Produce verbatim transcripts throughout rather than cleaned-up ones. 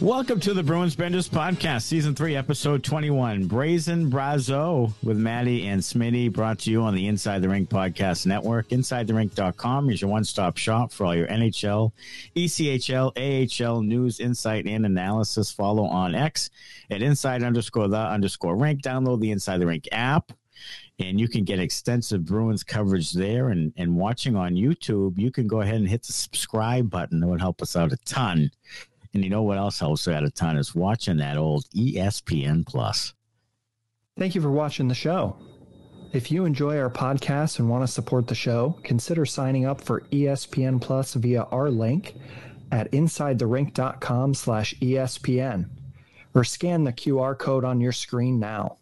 Welcome to the Bruins Benders Podcast, Season three, Episode twenty-one. Brazen Brazo with Maddie and Smitty, brought to you on the Inside the Rink Podcast Network. Inside the Rink dot com is your one-stop shop for all your N H L, E C H L, A H L news, insight, and analysis. Follow on X at Inside underscore the underscore Rink. Download the Inside the Rink app, and you can get extensive Bruins coverage there. And, and watching on YouTube, you can go ahead and hit the subscribe button. It would help us out a ton. And you know what else helps out a ton is watching that old E S P N Plus. Thank you for watching the show. If you enjoy our podcast and want to support the show, consider signing up for E S P N Plus via our link at inside the rink dot com slash E S P N, or scan the Q R code on your screen now.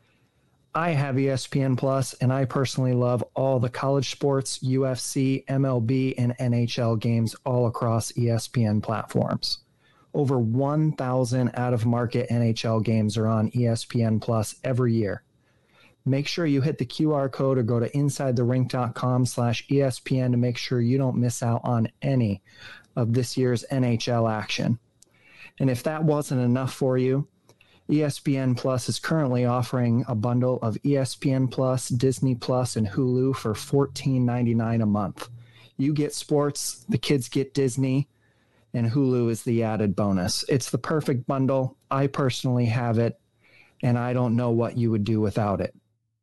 I have E S P N Plus, and I personally love all the college sports, U F C, M L B, and N H L games all across E S P N platforms. Over one thousand out-of-market N H L games are on E S P N Plus every year. Make sure you hit the Q R code or go to inside the rink dot com slash E S P N to make sure you don't miss out on any of this year's N H L action. And if that wasn't enough for you, E S P N Plus is currently offering a bundle of E S P N Plus, Disney Plus, and Hulu for fourteen ninety-nine a month. You get sports, the kids get Disney, and Hulu is the added bonus. It's the perfect bundle. I personally have it, and I don't know what you would do without it.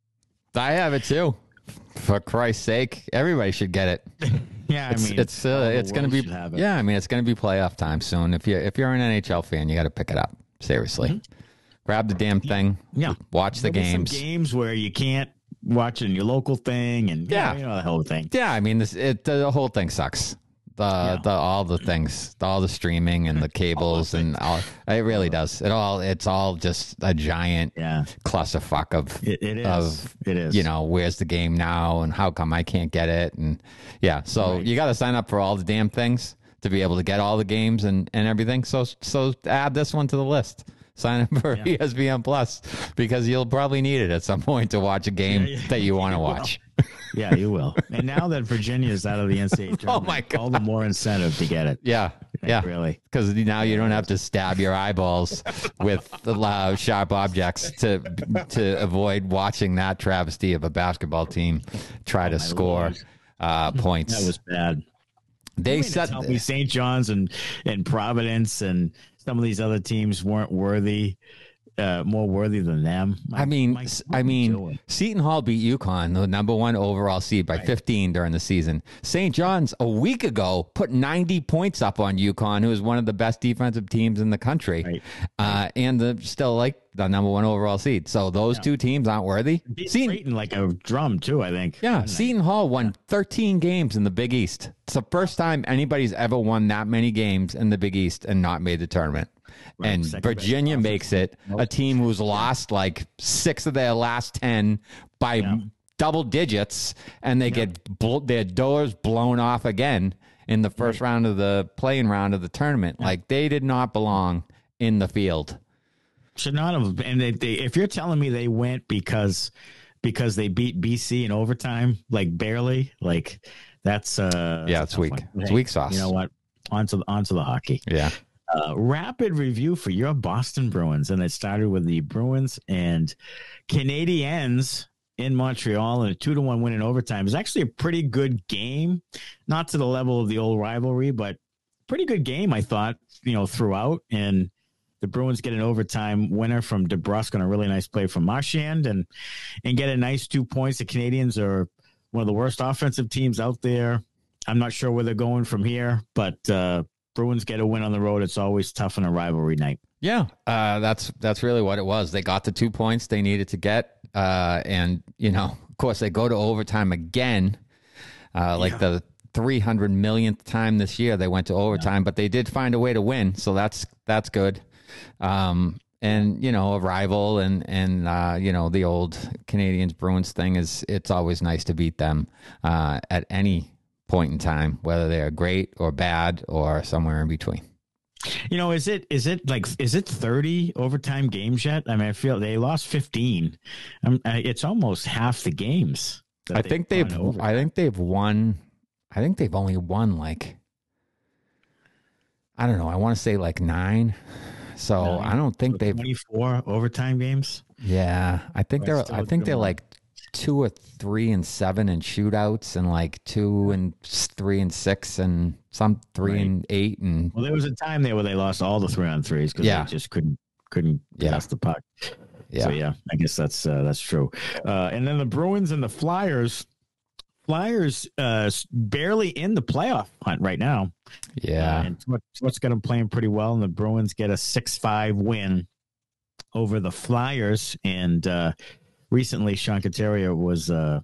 I have it too. For Christ's sake, everybody should get it. Yeah, I it's, mean, it's uh, it's going to be yeah. I mean, it's going to be playoff time soon. If you if you're an N H L fan, you got to pick it up seriously. Mm-hmm. Grab the damn thing. Yeah, watch the There'll games. Be some games where you can't watch it in your local thing, and yeah, you know, you know the whole thing. Yeah, I mean, this it the whole thing sucks. The yeah. the all the things, all the streaming and the cables all and all. It really does. It all. It's all just a giant yeah. clusterfuck of it, it is. Of, it is. You know, where's the game now, and how come I can't get it? And yeah, so right. you got to sign up for all the damn things to be able to get all the games and, and everything. So so add this one to the list. Sign up for yeah. E S P N Plus, because you'll probably need it at some point to watch a game yeah, yeah. that you want to watch. Yeah, you will. And now that Virginia is out of the N C double A tournament, oh my God. all the more incentive to get it. Yeah, like, yeah. Really. Because now you don't have to stab your eyeballs with the loud, sharp objects to to avoid watching that travesty of a basketball team try oh, to score uh, points. That was bad. They said tell me Saint John's and, and Providence and some of these other teams weren't worthy, uh, more worthy than them. My, I mean, my, I mean, Seton Hall beat UConn, the number one overall seed, by right. fifteen during the season. Saint John's a week ago put ninety points up on UConn, who is one of the best defensive teams in the country, right. Uh, and the, still like the number one overall seed. So those yeah. two teams aren't worthy. Seton like a drum too, I think. Yeah, Seton Hall won yeah. thirteen games in the Big East. It's the first time anybody's ever won that many games in the Big East and not made the tournament. Right, and Virginia makes it a team who's lost like six of their last ten by yeah. double digits, and they yeah. get bl- their doors blown off again in the first right. round of the playing round of the tournament. Yeah. Like, they did not belong in the field. Should not have. And they, they, if you're telling me they went because because they beat B C in overtime, like barely, like that's uh yeah, it's weak. It's weak sauce. You know what? Onto onto the hockey. Yeah. Uh, rapid review for your Boston Bruins, and it started with the Bruins and Canadiens in Montreal, and a two to one win in overtime. It was actually a pretty good game, not to the level of the old rivalry, but pretty good game, I thought, you know, throughout. And the Bruins get an overtime winner from DeBrusque on a really nice play from Marchand, and and get a nice two points. The Canadiens are one of the worst offensive teams out there. I'm not sure where they're going from here, but uh, Bruins get a win on the road. It's always tough on a rivalry night. Yeah, uh, that's that's really what it was. They got the two points they needed to get, uh, and you know, of course, they go to overtime again, uh, like yeah. the three hundred millionth time this year. They went to overtime, yeah. but they did find a way to win, so that's that's good. Um, and you know, a rival, and and uh, you know, the old Canadiens Bruins thing is, it's always nice to beat them uh, at any point in time, whether they're great or bad or somewhere in between. You know, is it is it like is it thirty overtime games yet? I mean, I feel they lost fifteen. Um, it's almost half the games. I think they've. I think they've won. I think they've only won like. I don't know. I want to say like nine, So Nine. I don't think they've twenty-four overtime games. Yeah, I think they're. I think they're like two or three and seven in shootouts, and like two and three and six, and some three right. and eight. And well, there was a time there where they lost all the three on threes because yeah. they just couldn't couldn't yeah. pass the puck. Yeah, so yeah, I guess that's uh, that's true. Uh, and then the Bruins and the Flyers. Flyers uh, barely in the playoff hunt right now. Yeah, uh, and what's got them playing pretty well, and the Bruins get a six five win over the Flyers. And uh, recently, Sean Couturier was uh,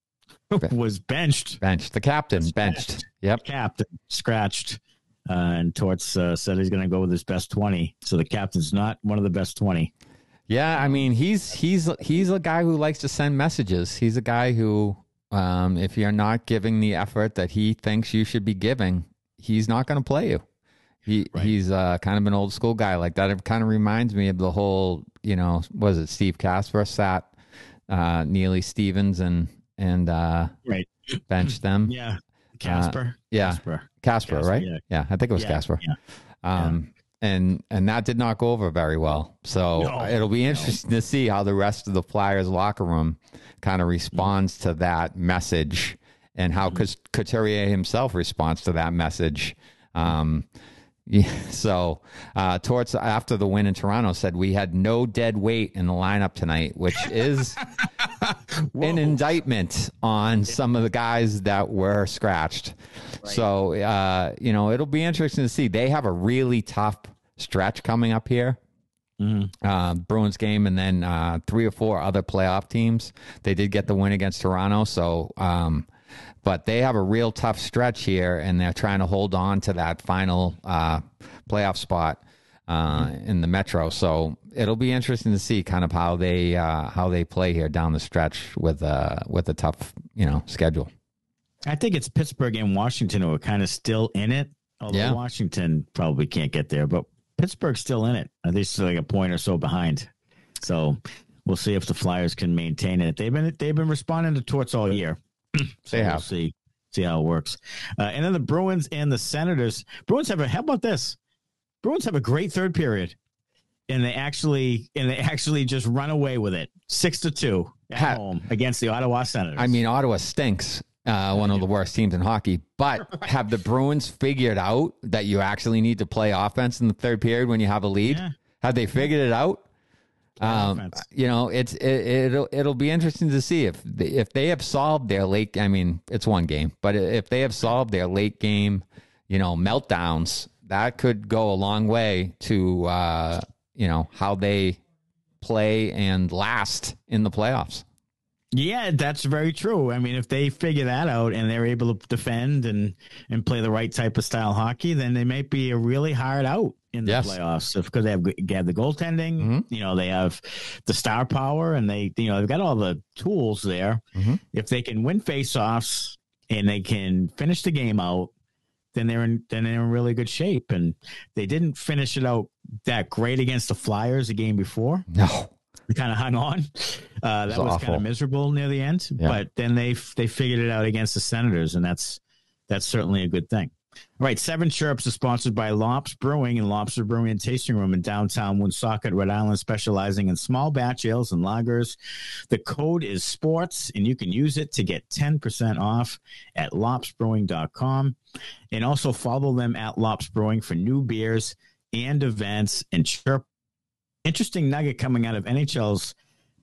was benched. Benched. The captain scratched. benched. Yep, captain scratched. Uh, and Torts uh, said he's going to go with his best twenty. So the captain's not one of the best twenty. Yeah, I mean he's he's he's a guy who likes to send messages. He's a guy who. Um, if you're not giving the effort that he thinks you should be giving, he's not going to play you. He right. He's uh, kind of an old school guy like that. It kind of reminds me of the whole, you know, was it Steve Kasper sat uh, Neely Stevens and and uh, right. benched them. Yeah, Kasper. Uh, yeah, Kasper, Kasper right? Yeah. yeah, I think it was yeah. Kasper. Yeah. Um, yeah. And and that did not go over very well. So no, it'll be interesting no. to see how the rest of the Flyers locker room kind of responds mm-hmm. to that message and how mm-hmm. Couturier himself responds to that message. Um, yeah, so uh, Torts, after the win in Toronto, said we had no dead weight in the lineup tonight, which is an indictment on some of the guys that were scratched. Right. So, uh, you know, it'll be interesting to see. They have a really tough stretch coming up here. Mm-hmm. Uh, Bruins game and then uh, three or four other playoff teams. They did get the win against Toronto, so um, but they have a real tough stretch here, and they're trying to hold on to that final uh, playoff spot uh, mm-hmm. in the Metro. So it'll be interesting to see kind of how they uh, how they play here down the stretch with uh, with a tough you know schedule. I think it's Pittsburgh and Washington who are kind of still in it, although yeah. Washington probably can't get there, but Pittsburgh's still in it. I think it's like a point or so behind. So we'll see if the Flyers can maintain it. They've been they've been responding to Torts all year. So they have. We'll see see how it works. Uh, and then the Bruins and the Senators. Bruins have a how about this? Bruins have a great third period, and they actually and they actually just run away with it, six to two at ha- home against the Ottawa Senators. I mean, Ottawa stinks. Uh, one of the worst teams in hockey, but right. have the Bruins figured out that you actually need to play offense in the third period when you have a lead? Yeah. Have they figured it out? Um, you know, it's it, it'll it'll be interesting to see if they, if they have solved their late. I mean, it's one game, but if they have solved their late game, you know, meltdowns, that could go a long way to uh, you know how they play and last in the playoffs. Yeah, that's very true. I mean, if they figure that out and they're able to defend and, and play the right type of style hockey, then they might be a really hard out in the yes. playoffs because they have, they have the goaltending, mm-hmm. you know, they have the star power, and they, you know, they've got all the tools there. Mm-hmm. If they can win faceoffs and they can finish the game out, then they're in, then they're in really good shape. And they didn't finish it out that great against the Flyers the game before. No. They kind of hung on. Uh, that was, was kind of miserable near the end, yeah. but then they they figured it out against the Senators, and that's that's certainly a good thing. All right, Seven Chirps is sponsored by Lops Brewing and Lobster Brewing and Tasting Room in downtown Woonsocket, Rhode Island, specializing in small batch ales and lagers. The code is SPORTS, and you can use it to get ten percent off at lops brewing dot com. And also follow them at Lops Brewing for new beers and events. And Chirp. Interesting nugget coming out of N H L's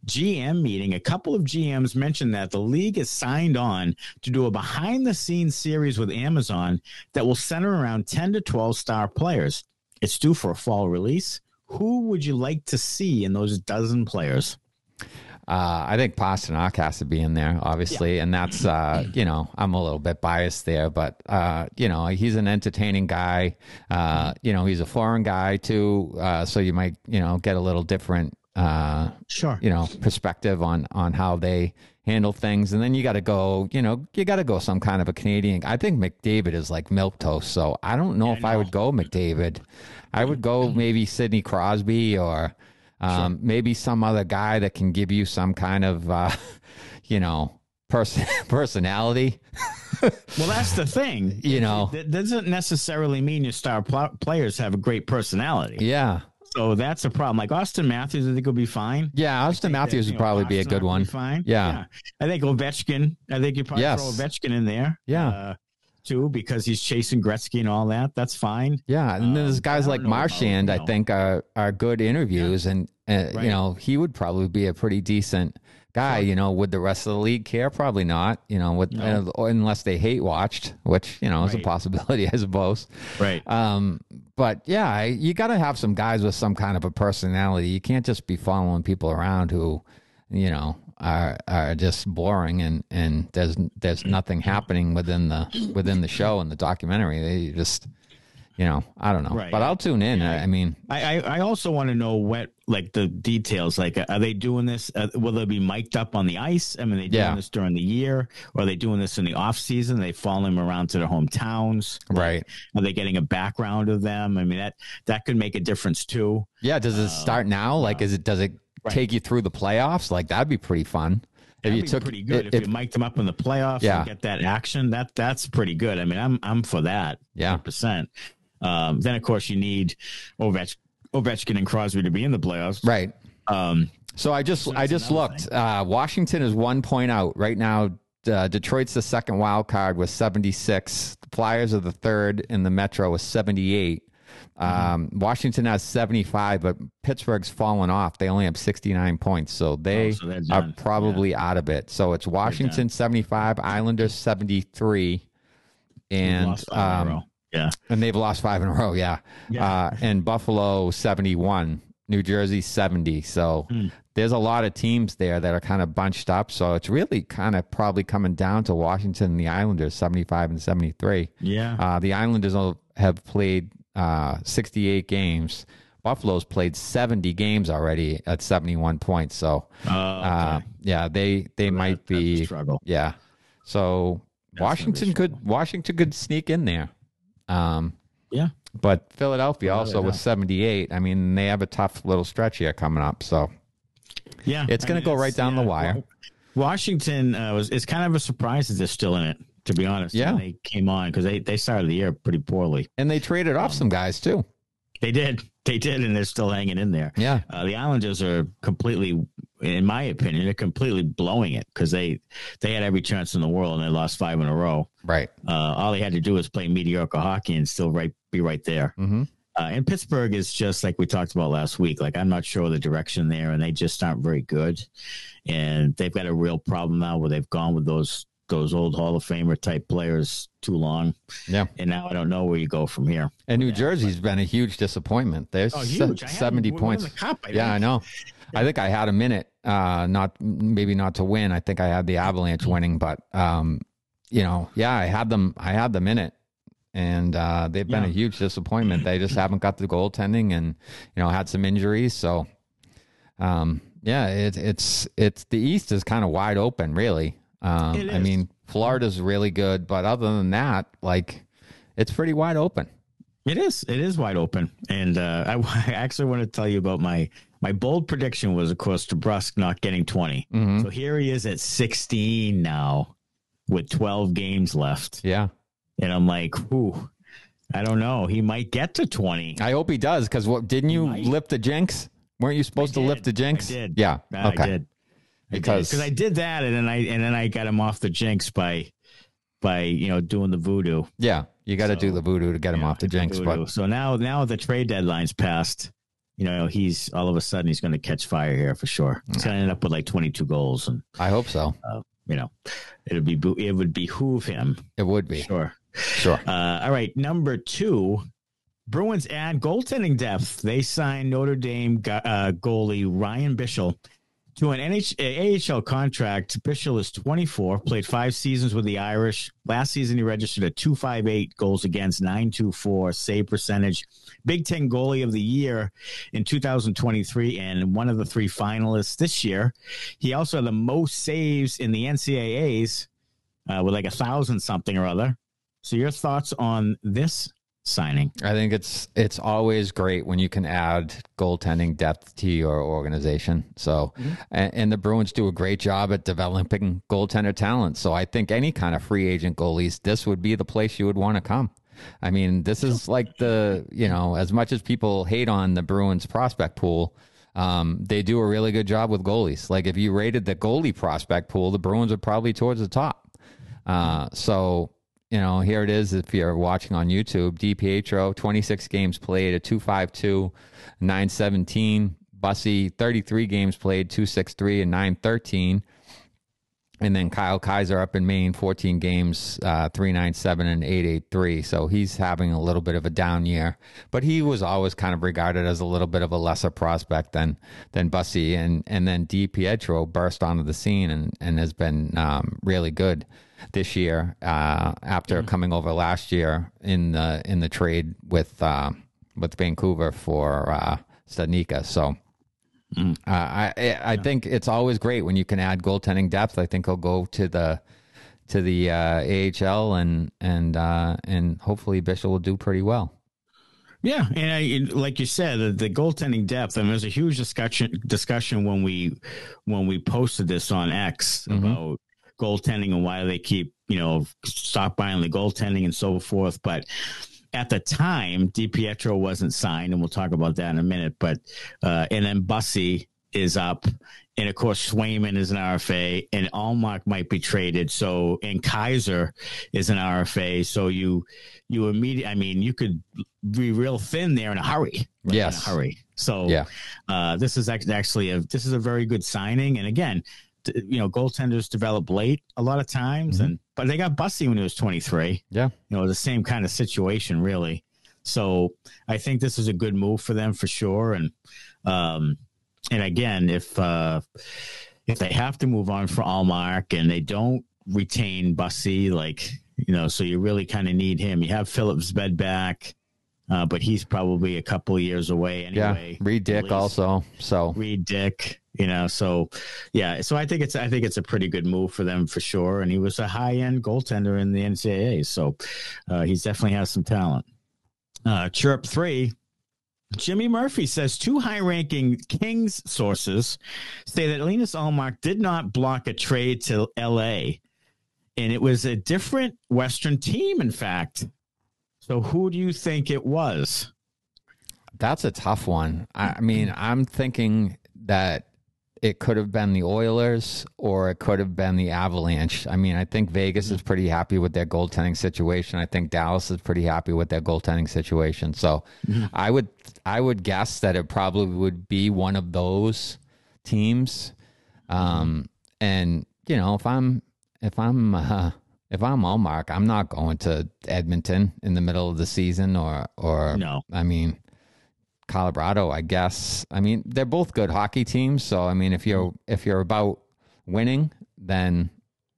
G M meeting. A couple of G Ms mentioned that the league has signed on to do a behind-the-scenes series with Amazon that will center around ten to twelve star players. It's due for a fall release. Who would you like to see in those dozen players? Uh, I think Pasternak has to be in there, obviously, yeah. and that's, uh, you know, I'm a little bit biased there, but, uh, you know, he's an entertaining guy. Uh, you know, he's a foreign guy, too, uh, so you might, you know, get a little different, uh, sure, you know, perspective on, on how they handle things. And then you got to go, you know, you got to go some kind of a Canadian. I think McDavid is like milquetoast, so I don't know yeah, if I, know. I would go McDavid. I would go maybe Sidney Crosby or... Um, sure. Maybe some other guy that can give you some kind of, uh, you know, person personality. Well, that's the thing. You know, that doesn't necessarily mean your star pl- players have a great personality. Yeah. So that's a problem. Like Austin Matthews, I think will be fine. Yeah, Austin Matthews that, would know, probably be a Austin good one. Be fine. Yeah. yeah. I think Ovechkin. I think you probably Yes. throw Ovechkin in there. Yeah. Uh, too, because he's chasing Gretzky and all that. That's fine. Yeah, and then there's Um, guys I like don't know about, Marchand, you I know. think, are are good interviews, and uh, Right. you know he would probably be a pretty decent guy. You know, would the rest of the league care? Probably not. You know, with No. uh, unless they hate watched, which you know is a Right. possibility, I suppose. Right. Um, but yeah, I- you got to have some guys with some kind of a personality. You can't just be following people around who, you know, are are just boring and, and there's there's nothing happening within the within the show and the documentary. They just, you know, I don't know. Right. But I'll tune in. I, I mean, I, I, I also want to know what, like the details, like, are they doing this? Uh, will they be mic'd up on the ice? I mean, are they doing Yeah. this during the year, or are they doing this in the off season? They follow them around to their hometowns. right. Are they getting a background of them? I mean, that, that could make a difference too. Yeah. Does it start now? Like, is it does it Right. take you through the playoffs? Like that'd be pretty fun. If That'd you be took pretty good if, if, you mic'd them up in the playoffs Yeah. and get that action. That that's pretty good. I mean, I'm I'm for that. Yeah. one hundred percent. Um, then of course you need Ovech, Ovechkin and Crosby to be in the playoffs. right. Um, So I just I that's just another looked. Uh, Washington is one point out right now. Uh, Detroit's the second wild card with seventy-six. The Flyers are the third in the Metro with seventy-eight. Um, Washington has seventy-five, but Pittsburgh's fallen off. They only have sixty-nine points, so they Oh, so they're are done. probably out of it. So it's Washington seventy-five, Islanders seventy-three, and lost five in a um, row. Yeah. and they've lost five in a row, yeah. Yeah. Uh, and Buffalo seventy-one, New Jersey seventy. So Hmm. there's a lot of teams there that are kind of bunched up. So it's really kind of probably coming down to Washington and the Islanders, seventy-five and seventy-three. Yeah. Uh, the Islanders will have played uh, sixty-eight games. Buffalo's played seventy games already at seventy-one points. So Oh, uh, okay. yeah, they they might that's a be struggle. Yeah. So That's gonna be a Washington could Washington could sneak in there. Um, Yeah. but Philadelphia Well, also yeah. with seventy-eight. I mean, they have a tough little stretch here coming up. So Yeah. It's I gonna mean, go it's- right down the wire. Wa- Washington uh, was it's kind of a surprise that they're still in it, to be honest. Yeah. when they came on because they, they started the year pretty poorly. and they traded off some guys too. They did. They did, and they're still hanging in there. Yeah. Uh, the Islanders are completely, in my opinion, they're completely blowing it because they they had every chance in the world and they lost five in a row. Right. Uh, all they had to do was play mediocre hockey and still right be right there. Mm-hmm. Uh, and Pittsburgh is just like we talked about last week. Like I'm not sure the direction there, and they just aren't very good. And they've got a real problem now where they've gone with those those old Hall of Famer type players too long. Yeah. And now I don't know where you go from here. And New Jersey's been a huge disappointment. There's Oh, se- huge! I had seventy them winning points. the cup. I Yeah, I think. know. I think I had a minute, uh, not maybe not to win. I think I had the Avalanche winning, but um, you know, yeah, I had them. I had them in it, and uh, they've been Yeah. a huge disappointment. They just haven't got the goaltending, and you know, had some injuries. So, um, yeah, it, it's it's the East is kind of wide open, really. Um, It I is. mean, Florida's really good, but other than that, like, it's pretty wide open. It is. It is wide open. And uh, I, I actually want to tell you about my my bold prediction was, of course, DeBrusque not getting twenty. Mhm. So here he is at sixteen now with twelve games left. Yeah. And I'm like, whew, I don't know. He might get to twenty. I hope he does, because what didn't you Might. lift the jinx? Weren't you supposed to did. lift the jinx? I did. Yeah. I Okay. did. Because Because I did that, and then I and then I got him off the jinx by by you know doing the voodoo. yeah, you got to So, do the voodoo to get him Yeah, off the jinx. voodoo. But so now now the trade deadline's passed. You know, he's all of a sudden he's going to catch fire here for sure. He's going to end up with like twenty-two goals, and I hope so. uh, you know, it'd be it would behoove him. It would be. Sure. Sure. Uh, all right, number two, Bruins add goaltending depth. They signed Notre Dame go- uh, goalie Ryan Bischel to an N H- A H L contract. Bischel is twenty-four, played five seasons with the Irish. Last season, he registered a two fifty-eight goals against, nine twenty-four save percentage, Big Ten goalie of the year in two thousand twenty-three, and one of the three finalists this year. He also had the most saves in the N C A As uh, with like a thousand something or other. So your thoughts on this signing? I think it's it's always great when you can add goaltending depth to your organization. So, Mm-hmm. and, and the Bruins do a great job at developing goaltender talent. So I think any kind of free agent goalies, this would be the place you would want to come. I mean, this is like the, you know, as much as people hate on the Bruins prospect pool, um, they do a really good job with goalies. Like if you rated the goalie prospect pool, the Bruins are probably towards the top. Uh, so, you know, here it is. If you're watching on YouTube, DiPietro, twenty-six games played, a two fifty-two, nine seventeen. Bussy, thirty-three games played, two sixty-three and nine thirteen. And then Kyle Kaiser up in Maine, fourteen games, uh, three ninety-seven and eight eighty-three. So he's having a little bit of a down year, but he was always kind of regarded as a little bit of a lesser prospect than than Bussy. And and then DiPietro burst onto the scene and and has been um, really good this year uh, after mm-hmm. coming over last year in the in the trade with uh, with Vancouver for uh, Studnicka. So. Mm. Uh, I I yeah. think it's always great when you can add goaltending depth. I think he'll go to the to the uh, A H L and and uh, and hopefully Bishop will do pretty well. Yeah, and I, like you said, the, the goaltending depth. I mean, there's a huge discussion discussion when we when we posted this on X mm-hmm. about goaltending and why they keep you know stop buying the goaltending and so forth, but. At the time, DiPietro wasn't signed, and we'll talk about that in a minute. But uh, and then Bussy is up, and of course Swayman is an R F A, and Allmark might be traded. So and Kaiser is an R F A. So you you immediately, I mean, you could be real thin there in a hurry. Right? Yes, in a hurry. So yeah, uh, this is actually a this is a very good signing, and again. You know, goaltenders develop late a lot of times, mm-hmm. and but they got Bussy when he was twenty-three. Yeah, you know, the same kind of situation, really. So I think this is a good move for them for sure. And um, and again, if uh, if they have to move on for Allmark and they don't retain Bussy, like you know, so you really kind of need him. You have Phillips Bed back. Uh, but he's probably a couple of years away anyway. Yeah, Reed Dick also. So Reed Dick, you know, so yeah. So I think it's I think it's a pretty good move for them for sure. And he was a high end goaltender in the N C double A, so uh, he definitely has some talent. Uh, Chirp three. Jimmy Murphy says two high-ranking Kings sources say that Linus Ullmark did not block a trade to L A, and it was a different Western team, in fact. So who do you think it was? That's a tough one. I mean, I'm thinking that it could have been the Oilers or it could have been the Avalanche. I mean, I think Vegas is pretty happy with their goaltending situation. I think Dallas is pretty happy with their goaltending situation. So mm-hmm. I would I would guess that it probably would be one of those teams. Um, and you know, if I'm if I'm uh, If I'm Ullmark, I'm not going to Edmonton in the middle of the season or, or no. I mean, Colorado, I guess. I mean, they're both good hockey teams. So, I mean, if you're if you're about winning, then,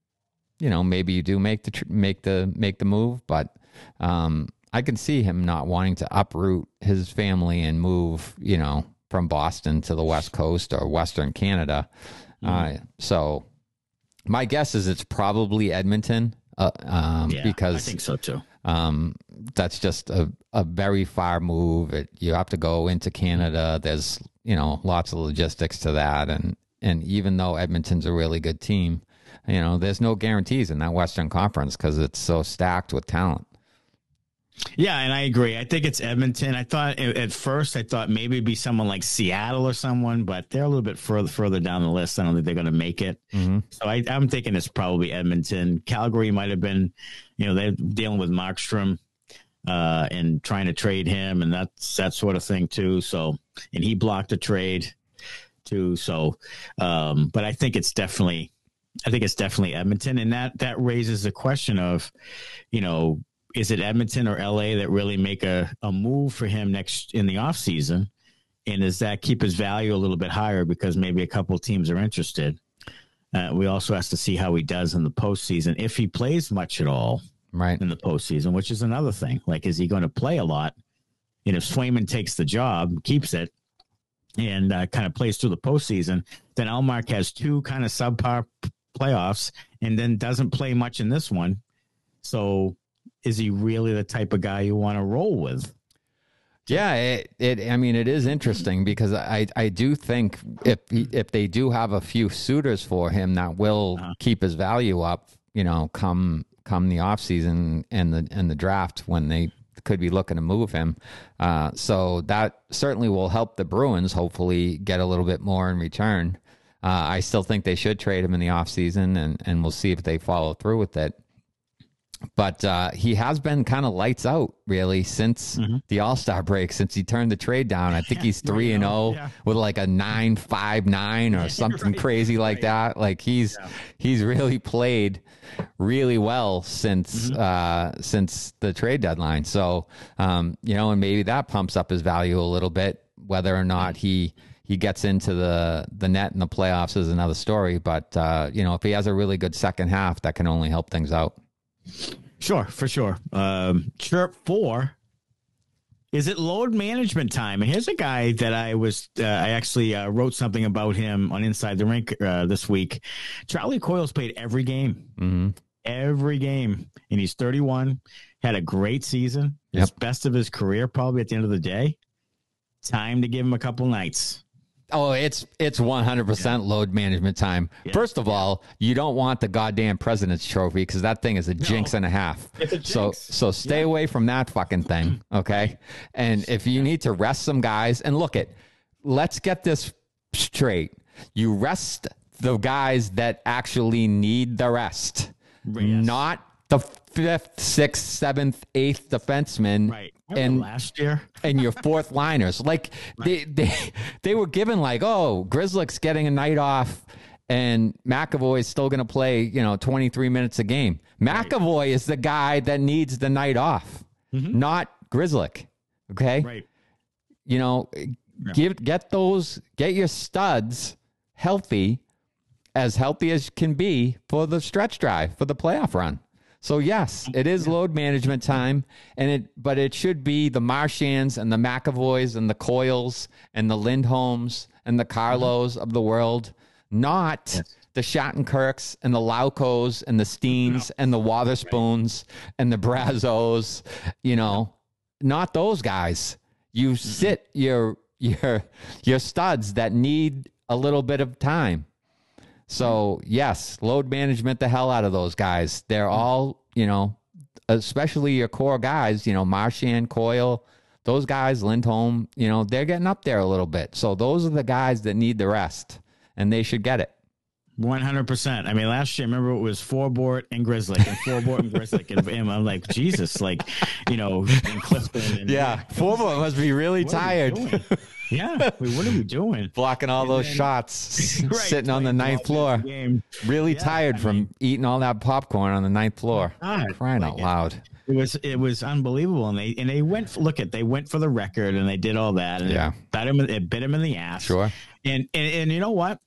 you know, maybe you do make the make the make the move. But um, I can see him not wanting to uproot his family and move, you know, from Boston to the West Coast or Western Canada. Mm-hmm. Uh, so my guess is it's probably Edmonton. Uh, um, yeah, because I think so too. Um, that's just a, a very far move. It, you have to go into Canada. There's, you know, lots of logistics to that. And, and even though Edmonton's a really good team, you know, there's no guarantees in that Western Conference because it's so stacked with talent. Yeah, and I agree. I think it's Edmonton. I thought at first, I thought maybe it'd be someone like Seattle or someone, but they're a little bit further further down the list. I don't think they're going to make it. Mm-hmm. So I, I'm thinking it's probably Edmonton. Calgary might have been, you know, they're dealing with Markstrom uh, and trying to trade him and that's that sort of thing too. So, and he blocked a trade too. So, um, but I think it's definitely, I think it's definitely Edmonton, and that that raises the question of, you know. Is it Edmonton or L A that really make a, a move for him next in the offseason? And does that keep his value a little bit higher because maybe a couple of teams are interested? Uh, we also have to see how he does in the postseason, if he plays much at all right. in the postseason, which is another thing. Like, is he going to play a lot? And if Swayman takes the job, keeps it, and uh, kind of plays through the postseason, then Ullmark has two kind of subpar p- playoffs and then doesn't play much in this one. So is he really the type of guy you want to roll with? Yeah, it, it. I mean, it is interesting because I, I do think if he, if they do have a few suitors for him, that will uh-huh. keep his value up. You know, come come the offseason and the and the draft when they could be looking to move him. Uh, so that certainly will help the Bruins hopefully get a little bit more in return. Uh, I still think they should trade him in the offseason, and, and we'll see if they follow through with it. But uh, he has been kind of lights out, really, since mm-hmm. the All-Star break, since he turned the trade down. I think he's three and oh with like a nine five nine or something right. crazy like right. that. Like he's yeah. he's really played really well since mm-hmm. uh, since the trade deadline. So, um, you know, and maybe that pumps up his value a little bit. Whether or not he he gets into the, the net in the playoffs is another story. But, uh, you know, if he has a really good second half, that can only help things out. Sure, for sure. Um, Chirp four. Is it load management time? And here's a guy that I was, uh, I actually uh, wrote something about him on Inside the Rink uh, this week. Charlie Coyle's played every game, mm-hmm. every game, and he's thirty-one. Had a great season, yep. his best of his career, probably at the end of the day. Time to give him a couple nights. Oh, it's it's one hundred percent yeah. load management time. Yeah. First of yeah. all, you don't want the goddamn President's Trophy because that thing is a no. jinx and a half. It's a jinx. So so stay yeah. away from that fucking thing, okay? And if you need to rest some guys, and look it, let's get this straight. You rest the guys that actually need the rest, yes. not the fifth, sixth, seventh, eighth defenseman. Right. And last year and your fourth liners, like right. they, they, they were given like, oh, Grzelcyk's getting a night off and McAvoy is still going to play, you know, twenty-three minutes a game. McAvoy right. is the guy that needs the night off, mm-hmm. not Grzelcyk. Okay. Right. You know, yeah. give, get those, get your studs healthy, as healthy as can be for the stretch drive, for the playoff run. So yes, it is load management time, and it but it should be the Marchands and the McAvoys and the Coyles and the Lindholms and the Carlos mm-hmm. of the world, not yes. the Shattenkirks and the Laukos and the Steens no. and the Wotherspoons right. and the Brazos, you know, not those guys. You mm-hmm. sit your your your studs that need a little bit of time. So, yes, load management the hell out of those guys. They're all, you know, especially your core guys, you know, Marchand, Coyle, those guys, Lindholm, you know, they're getting up there a little bit. So those are the guys that need the rest, and they should get it. one hundred percent. I mean, last year, remember, it was Forbort and Grzelcyk, and Forbort and Grzelcyk. And, and I'm like, Jesus, like, you know, and Clifton. And, yeah, Forbort must be really tired. Yeah, wait, what are we doing? Blocking all and those then, shots, right, sitting on the ninth floor. Game. Really yeah, tired I from mean, eating all that popcorn on the ninth floor. God, Crying like out loud. It, it was it was unbelievable, and they and they went. Look at they went for the record, and they did all that, and yeah, it bit him, it bit him in the ass. Sure, and and and you know what?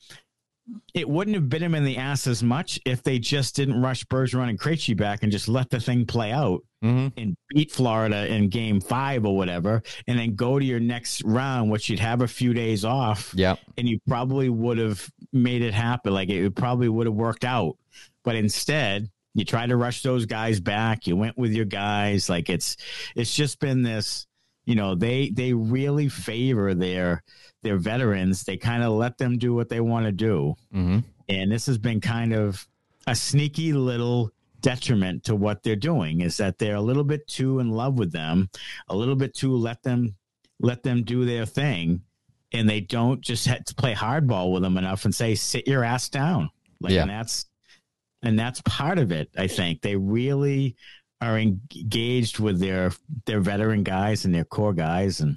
It wouldn't have bit him in the ass as much if they just didn't rush Bergeron and Krejci back and just let the thing play out mm-hmm. and beat Florida in game five or whatever, and then go to your next round, which you'd have a few days off. Yeah. And you probably would have made it happen. Like it probably would have worked out. But instead, you tried to rush those guys back. You went with your guys. Like it's, it's just been this, you know, they, they really favor their, their veterans. They kind of let them do what they want to do. Mm-hmm. And this has been kind of a sneaky little detriment to what they're doing, is that they're a little bit too in love with them, a little bit too let them, let them do their thing. And they don't just have to play hardball with them enough and say, sit your ass down. Like, yeah. and that's, and that's part of it. I think they really are engaged with their, their veteran guys and their core guys. And,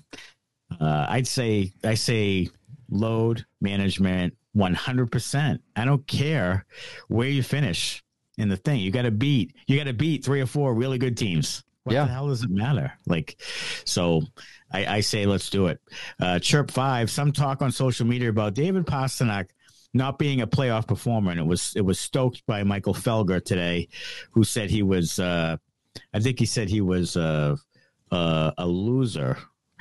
Uh, I'd say I say load management one hundred percent. I don't care where you finish in the thing. You got to beat. You got to beat three or four really good teams. What yeah. the hell does it matter? Like, so I, I say let's do it. Uh, Chirp five. Some talk on social media about David Pastrnak not being a playoff performer, and it was it was stoked by Michael Felger today, who said he was. Uh, I think he said he was uh, uh, a loser.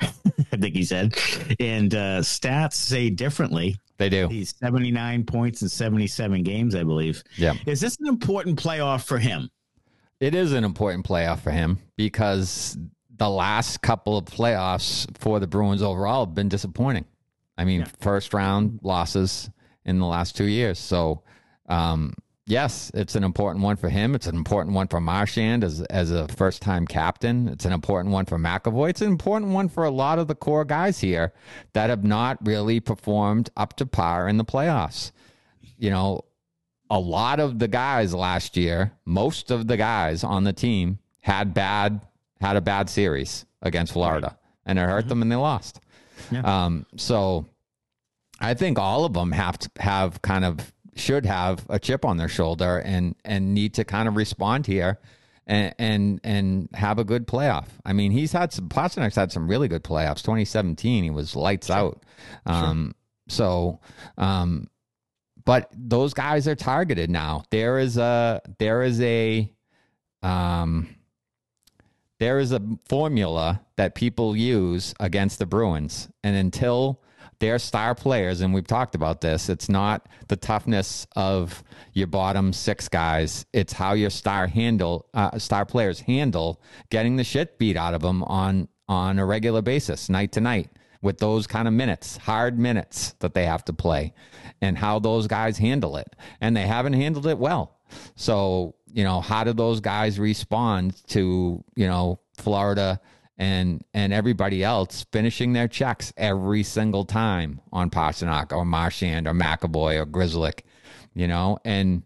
I think he said, and uh, stats say differently. They do. He's seventy-nine points in seventy-seven games, I believe. Yeah. Is this an important playoff for him? It is an important playoff for him because the last couple of playoffs for the Bruins overall have been disappointing. I mean, yeah. first round losses in the last two years. So, um, yes, it's an important one for him. It's an important one for Marchand as as a first time captain. It's an important one for McAvoy. It's an important one for a lot of the core guys here that have not really performed up to par in the playoffs. You know, a lot of the guys last year, most of the guys on the team had bad had a bad series against Florida, and it hurt mm-hmm. them, and they lost. Yeah. Um, so I think all of them have to have kind of should have a chip on their shoulder and and need to kind of respond here and and and have a good playoff. I mean, he's had some Pasternak's had some really good playoffs. twenty seventeen, he was lights sure. out. Um, sure. So, um, but those guys are targeted now. There is a there is a um. There is a formula that people use against the Bruins, and until their star players, and we've talked about this, it's not the toughness of your bottom six guys. It's how your star handle, uh, star players handle getting the shit beat out of them on, on a regular basis, night to night, with those kind of minutes, hard minutes that they have to play, and how those guys handle it. And they haven't handled it well. So, you know, how do those guys respond to, you know, Florida and and everybody else finishing their checks every single time on Pastrnak or Marchand or McAvoy or Grzelcyk, you know? And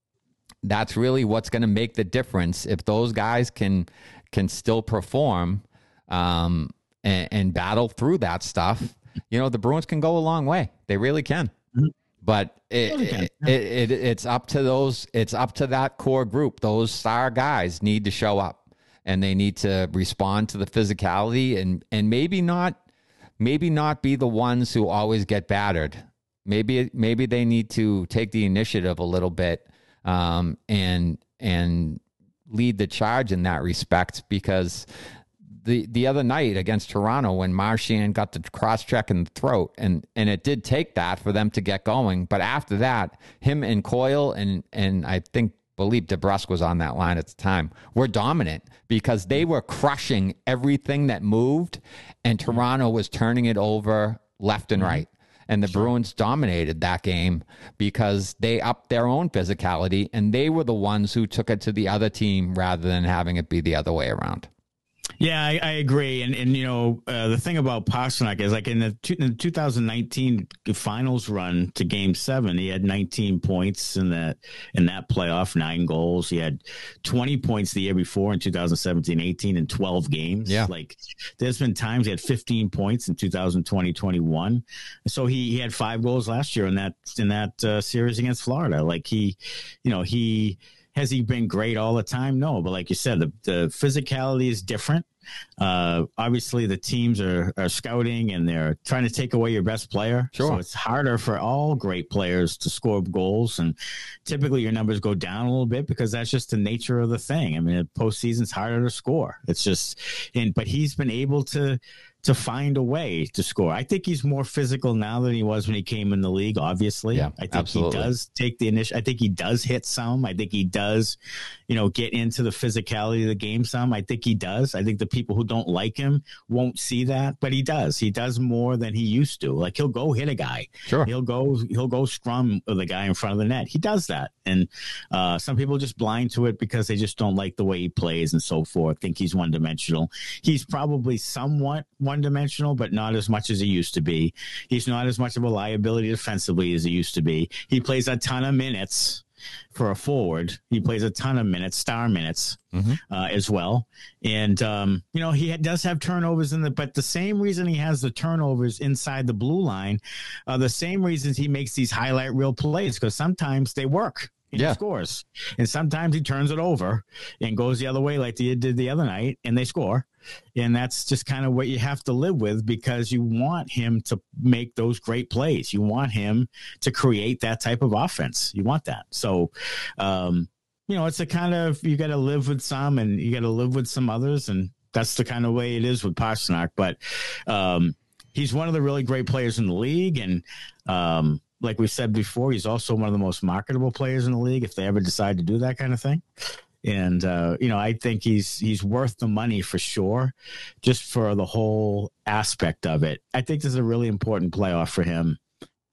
that's really what's going to make the difference. If those guys can can still perform um, and, and battle through that stuff, you know, the Bruins can go a long way. They really can. Mm-hmm. But it, it, it, it it's up to those. It's up to that core group. Those star guys need to show up, and they need to respond to the physicality, and and maybe not, maybe not be the ones who always get battered. Maybe maybe they need to take the initiative a little bit, um, and and lead the charge in that respect, because the the other night against Toronto, when Marchand got the cross check in the throat, and and it did take that for them to get going. But after that, him and Coyle and and I think believe DeBrusk was on that line at the time, were dominant because they were crushing everything that moved, and Toronto was turning it over left and right. And the sure. Bruins dominated that game because they upped their own physicality, and they were the ones who took it to the other team rather than having it be the other way around. Yeah, I, I agree. And, and you know, uh, the thing about Pastrnak is, like, in the, two, in the two thousand nineteen finals run to game seven, he had nineteen points in that in that playoff, nine goals. He had twenty points the year before in two thousand seventeen eighteen in twelve games. Yeah. Like, there's been times he had fifteen points in two thousand twenty twenty-one. So he, he had five goals last year in that in that uh, series against Florida. Like, he, you know, he has he been great all the time? No, but like you said, the, the physicality is different. Uh, obviously, the teams are, are scouting, and they're trying to take away your best player. Sure. So it's harder for all great players to score goals, and typically your numbers go down a little bit because that's just the nature of the thing. I mean, the postseason's harder to score. It's just, and but he's been able to to find a way to score. I think he's more physical now than he was when he came in the league, obviously. Yeah, I think absolutely. he does take the initiative. I think he does hit some. I think he does, you know, get into the physicality of the game some. I think he does. I think the people who don't like him won't see that, but he does. He does more than he used to. Like, he'll go hit a guy. Sure. He'll go, he'll go scrum with a guy in front of the net. He does that. And uh, some people just blind to it because they just don't like the way he plays and so forth. Think he's one dimensional. He's probably somewhat one dimensional, but not as much as he used to be. He's not as much of a liability defensively as he used to be. He plays a ton of minutes for a forward. He plays a ton of minutes, star minutes, mm-hmm. uh, as well. And, um, you know, he does have turnovers in the, but the same reason he has the turnovers inside the blue line are the same reasons he makes these highlight reel plays, because sometimes they work. And yeah. He scores. And sometimes he turns it over and goes the other way like he did the other night, and they score. And that's just kind of what you have to live with, because you want him to make those great plays. You want him to create that type of offense. You want that. So, um, you know, it's a kind of, you got to live with some and you got to live with some others. And that's the kind of way it is with Pastrnak. But um, he's one of the really great players in the league. And, um, like we said before, he's also one of the most marketable players in the league if they ever decide to do that kind of thing. And, uh, you know, I think he's he's worth the money for sure, just for the whole aspect of it. I think this is a really important playoff for him.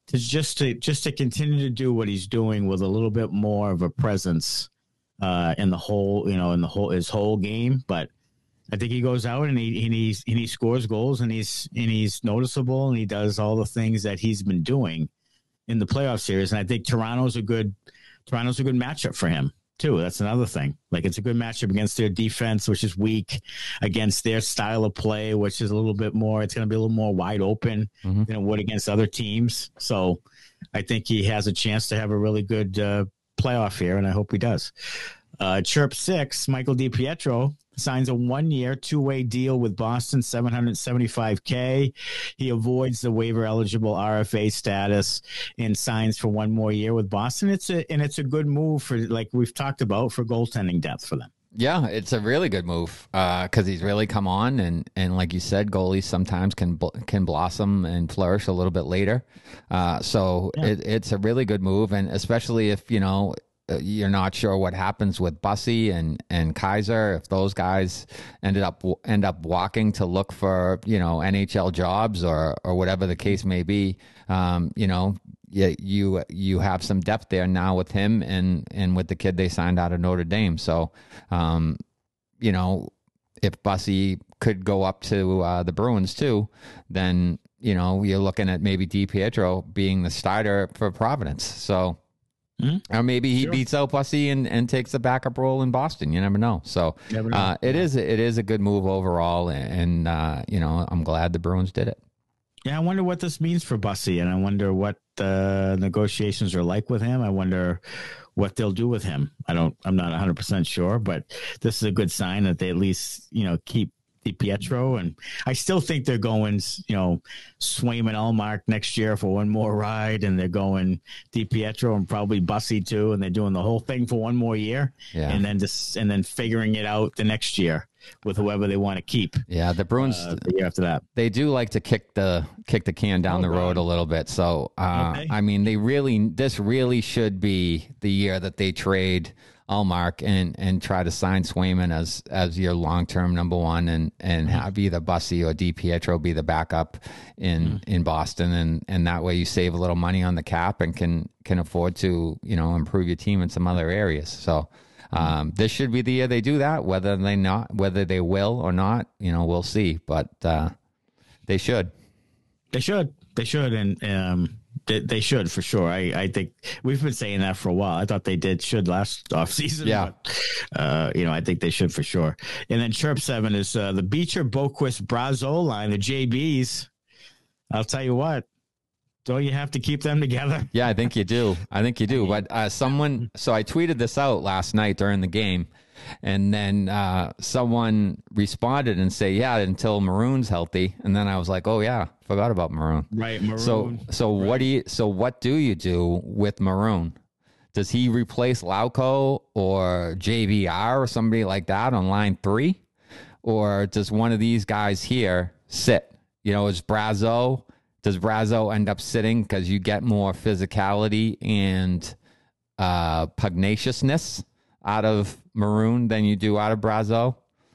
to just to just to continue to do what he's doing with a little bit more of a presence uh, in the whole, you know, in the whole his whole game. But I think he goes out and he and he's and he scores goals and he's and he's noticeable and he does all the things that he's been doing in the playoff series. And I think Toronto's a good Toronto's a good matchup for him too. That's another thing. Like, it's a good matchup against their defense, which is weak, against their style of play, which is a little bit more, it's going to be a little more wide open mm-hmm. than it would against other teams. So I think he has a chance to have a really good uh, playoff here, and I hope he does. Uh, Chirp six, Michael DiPietro signs a one-year, two-way deal with Boston, seven hundred seventy-five K. He avoids the waiver-eligible R F A status and signs for one more year with Boston. It's a and it's a good move for, like we've talked about, for goaltending depth for them. Yeah, it's a really good move because uh, he's really come on, and, and like you said, goalies sometimes can can blossom and flourish a little bit later. Uh, so yeah. it, it's a really good move, and especially if, you know, you're not sure what happens with Bussy and, and Kaiser, if those guys ended up end up walking to look for, you know, N H L jobs or or whatever the case may be. Um, you know, you, you you have some depth there now with him and and with the kid they signed out of Notre Dame. So, um, you know, if Bussy could go up to uh, the Bruins too, then, you know, you're looking at maybe DiPietro being the starter for Providence. So. Mm-hmm. Or maybe he sure. beats out Bussy and, and takes the backup role in Boston. You never know. So never know. Uh, it yeah. is it is a good move overall, and uh, you know, I'm glad the Bruins did it. Yeah, I wonder what this means for Bussy, and I wonder what the negotiations are like with him. I wonder what they'll do with him. I don't. I'm not one hundred percent sure, but this is a good sign that they at least, you know, keep DiPietro, and I still think they're going, you know, Swayman Allmark next year for one more ride, and they're going DiPietro and probably Bussy too, and they're doing the whole thing for one more year, yeah. and then just and then figuring it out the next year with whoever they want to keep. Yeah, the Bruins uh, the year after that, they do like to kick the kick the can down oh, the road God. a little bit. So, uh, okay. I mean, they really this really should be the year that they trade Allmark and and try to sign Swayman as as your long term number one, and and mm-hmm. have either Bussy or DiPietro be the backup in mm-hmm. in Boston, and and that way you save a little money on the cap and can can afford to, you know, improve your team in some other areas. So um, this should be the year they do that. Whether they not whether they will or not, you know, we'll see. But uh, they should. They should. They should. And um, they, they should for sure. I, I think we've been saying that for a while. I thought they did should last off season. Yeah. But, uh, you know, I think they should for sure. And then Chirp seven is uh, the Beecher, Boquist, Brazeau line, the J Bs. I'll tell you what. Don't you have to keep them together? Yeah, I think you do. I think you do. But uh, someone, so I tweeted this out last night during the game, and then uh, someone responded and say, yeah, until Maroon's healthy. And then I was like, oh yeah, forgot about Maroon. Right, Maroon. So, so right. what do you? So what do you do with Maroon? Does he replace Lauko or J V R or somebody like that on line three, or does one of these guys here sit? You know, is Brazeau? Does Brazeau end up sitting because you get more physicality and uh, pugnaciousness out of Maroon than you do out of Brazeau?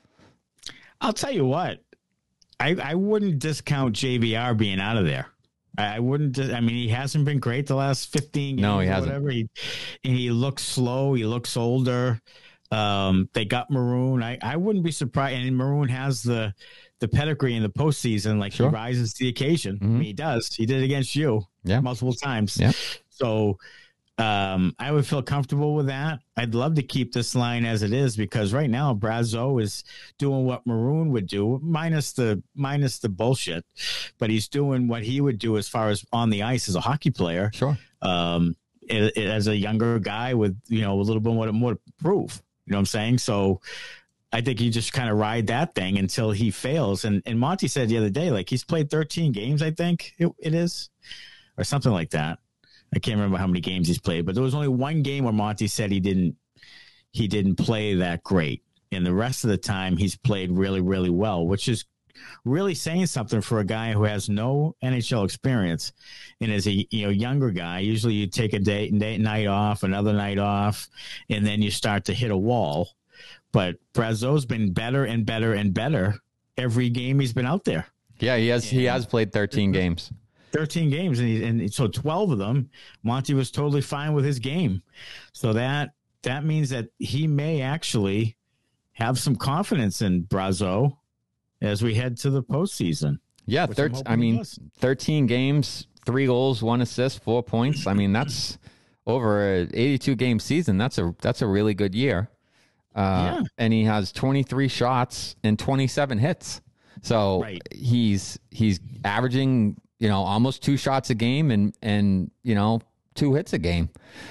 I'll tell you what, I, I wouldn't discount J V R being out of there. I wouldn't. I mean, he hasn't been great the last fifteen games. No, he or hasn't. Whatever. He, he looks slow. He looks older. Um, they got Maroon. I, I wouldn't be surprised. And Maroon has the the pedigree in the postseason. Like sure. He rises to the occasion. Mm-hmm. I mean, he does. He did it against you yeah. multiple times. Yeah. So um, I would feel comfortable with that. I'd love to keep this line as it is because right now Brazeau is doing what Maroon would do, minus the minus the bullshit. But he's doing what he would do as far as on the ice as a hockey player. Sure. Um, it, it, as a younger guy with, you know, a little bit more, more to prove. You know what I'm saying? So I think you just kind of ride that thing until he fails. And and Monty said the other day, like he's played thirteen games, I think it, it is, or something like that. I can't remember how many games he's played, but there was only one game where Monty said he didn't he didn't play that great. And the rest of the time he's played really, really well, which is really saying something for a guy who has no N H L experience and is a you know younger guy. Usually you take a day, day night off, another night off, and then you start to hit a wall. But Brazeau's been better and better and better every game he's been out there. Yeah, he has. And he has played thirteen games. thirteen games, and, he, and so twelve of them, Monty was totally fine with his game. So that that means that he may actually have some confidence in Brazeau as we head to the postseason. Yeah, thir- I mean, thirteen games, three goals, one assist, four points. I mean, that's over an eighty-two game season. That's a that's a really good year. Uh, yeah. And he has twenty-three shots and twenty-seven hits. So right. he's he's averaging, you know, almost two shots a game and and you know two hits a game.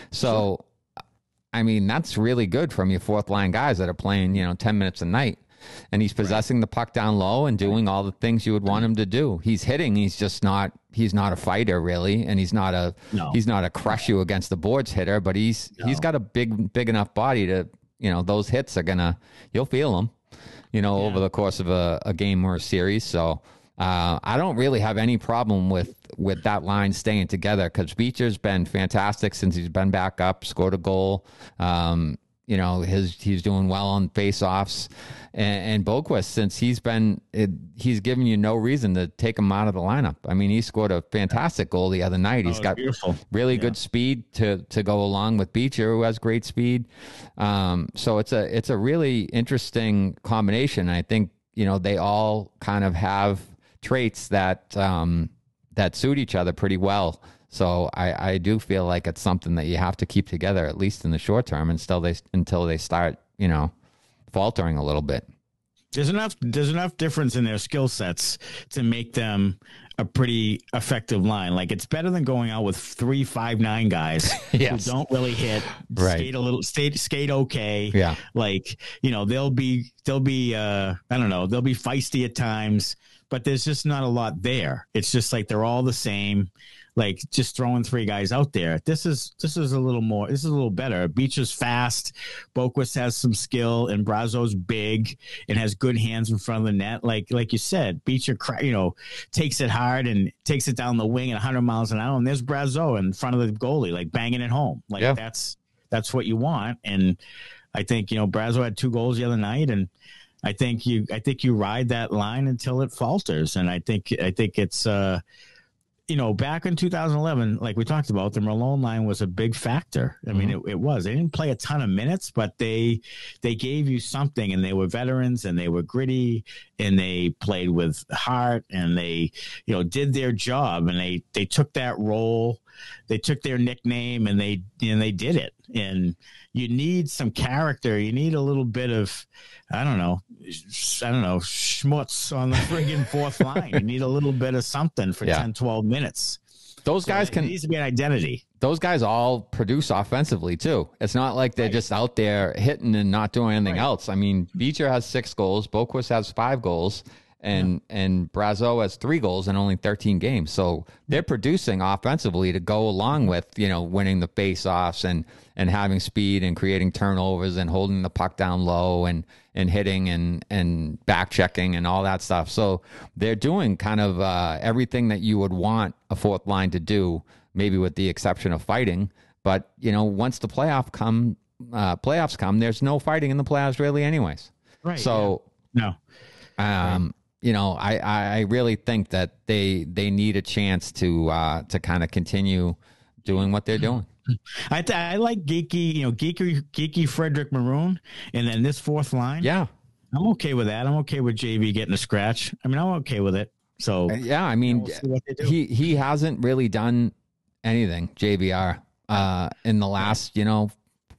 So, sure. I mean, that's really good from your fourth line guys that are playing, you know, ten minutes a night. And he's possessing right. the puck down low and doing all the things you would want him to do. He's hitting. He's just not. He's not a fighter really, and he's not a. No. He's not a crush you against the boards hitter. But he's no. he's got a big big enough body to, you know, those hits are gonna. You'll feel them, you know, yeah. over the course of a, a game or a series. So uh, I don't really have any problem with with that line staying together because Beecher's been fantastic since he's been back up. Scored a goal. Um, You know, his he's doing well on face-offs, and, and Boqvist, since he's been, it, he's given you no reason to take him out of the lineup. I mean, he scored a fantastic goal the other night. He's oh, got beautiful. really yeah. good speed to to go along with Beecher, who has great speed. Um, so it's a it's a really interesting combination. I think, you know, they all kind of have traits that um, that suit each other pretty well. So I, I do feel like it's something that you have to keep together, at least in the short term, until they until they start, you know, faltering a little bit. There's enough there's enough difference in their skill sets to make them a pretty effective line. Like, it's better than going out with three five nine guys yes. who don't really hit, right. skate a little, skate skate okay. Yeah, like, you know, they'll be they'll be uh, I don't know, they'll be feisty at times, but there's just not a lot there. It's just like they're all the same. Like, just throwing three guys out there. This is this is a little more. This is a little better. Beecher's fast. Boqvist has some skill, and Brazeau's big and has good hands in front of the net. Like like you said, Beecher, you know, takes it hard and takes it down the wing at one hundred miles an hour. And there's Brazeau in front of the goalie, like banging it home. Like yeah. that's that's what you want. And I think, you know, Brazeau had two goals the other night, and I think you I think you ride that line until it falters. And I think I think it's. Uh, You know, back in two thousand eleven, like we talked about, the Malone line was a big factor. I mean, mm-hmm. it, it was. They didn't play a ton of minutes, but they they gave you something, and they were veterans, and they were gritty, and they played with heart, and they, you know, did their job, and they they took that role, they took their nickname, and they and they did it. And you need some character. You need a little bit of, I don't know, I don't know, schmutz on the friggin' fourth line. You need a little bit of something for yeah. ten, twelve minutes. Those so guys can. It needs to be an identity. Those guys all produce offensively, too. It's not like they're right. just out there hitting and not doing anything right. else. I mean, Beecher has six goals. Boqvist has five goals. And yeah. and Brazeau has three goals in only thirteen games. So they're producing offensively to go along with, you know, winning the face-offs and, and having speed and creating turnovers and holding the puck down low and, and hitting and, and back checking and all that stuff. So they're doing kind of uh, everything that you would want a fourth line to do, maybe with the exception of fighting. But, you know, once the playoff come, uh, playoffs come, there's no fighting in the playoffs really anyways. Right. So, yeah. no. Um, right. You know, I, I really think that they they need a chance to uh, to kind of continue doing what they're doing. I th- I like geeky, you know, geeky geeky Frederick Maroon, and then this fourth line. Yeah, I'm okay with that. I'm okay with J V getting a scratch. I mean, I'm okay with it. So uh, yeah, I mean, you know, we'll he he hasn't really done anything, J V R, uh, in the last you know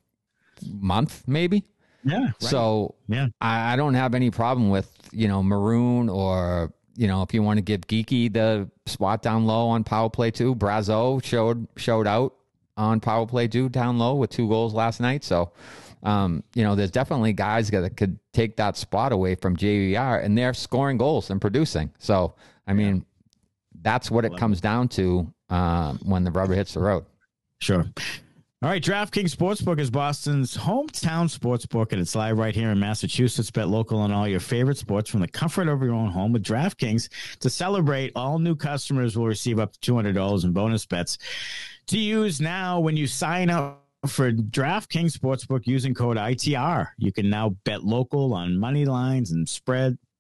month maybe. Yeah. Right. So yeah, I, I don't have any problem with, you know, Maroon or, you know, if you want to give Geeky the spot down low on power play two. Brazeau showed showed out on power play two down low with two goals last night. So, um, you know, there's definitely guys that could take that spot away from J V R, and they're scoring goals and producing. So, I mean, yeah. that's what it comes down to uh, when the rubber hits the road. Sure. All right, DraftKings Sportsbook is Boston's hometown sportsbook, and it's live right here in Massachusetts. Bet local on all your favorite sports from the comfort of your own home with DraftKings. To celebrate, all new customers will receive up to two hundred dollars in bonus bets to use now when you sign up for DraftKings Sportsbook using code I T R. You can now bet local on money lines and spread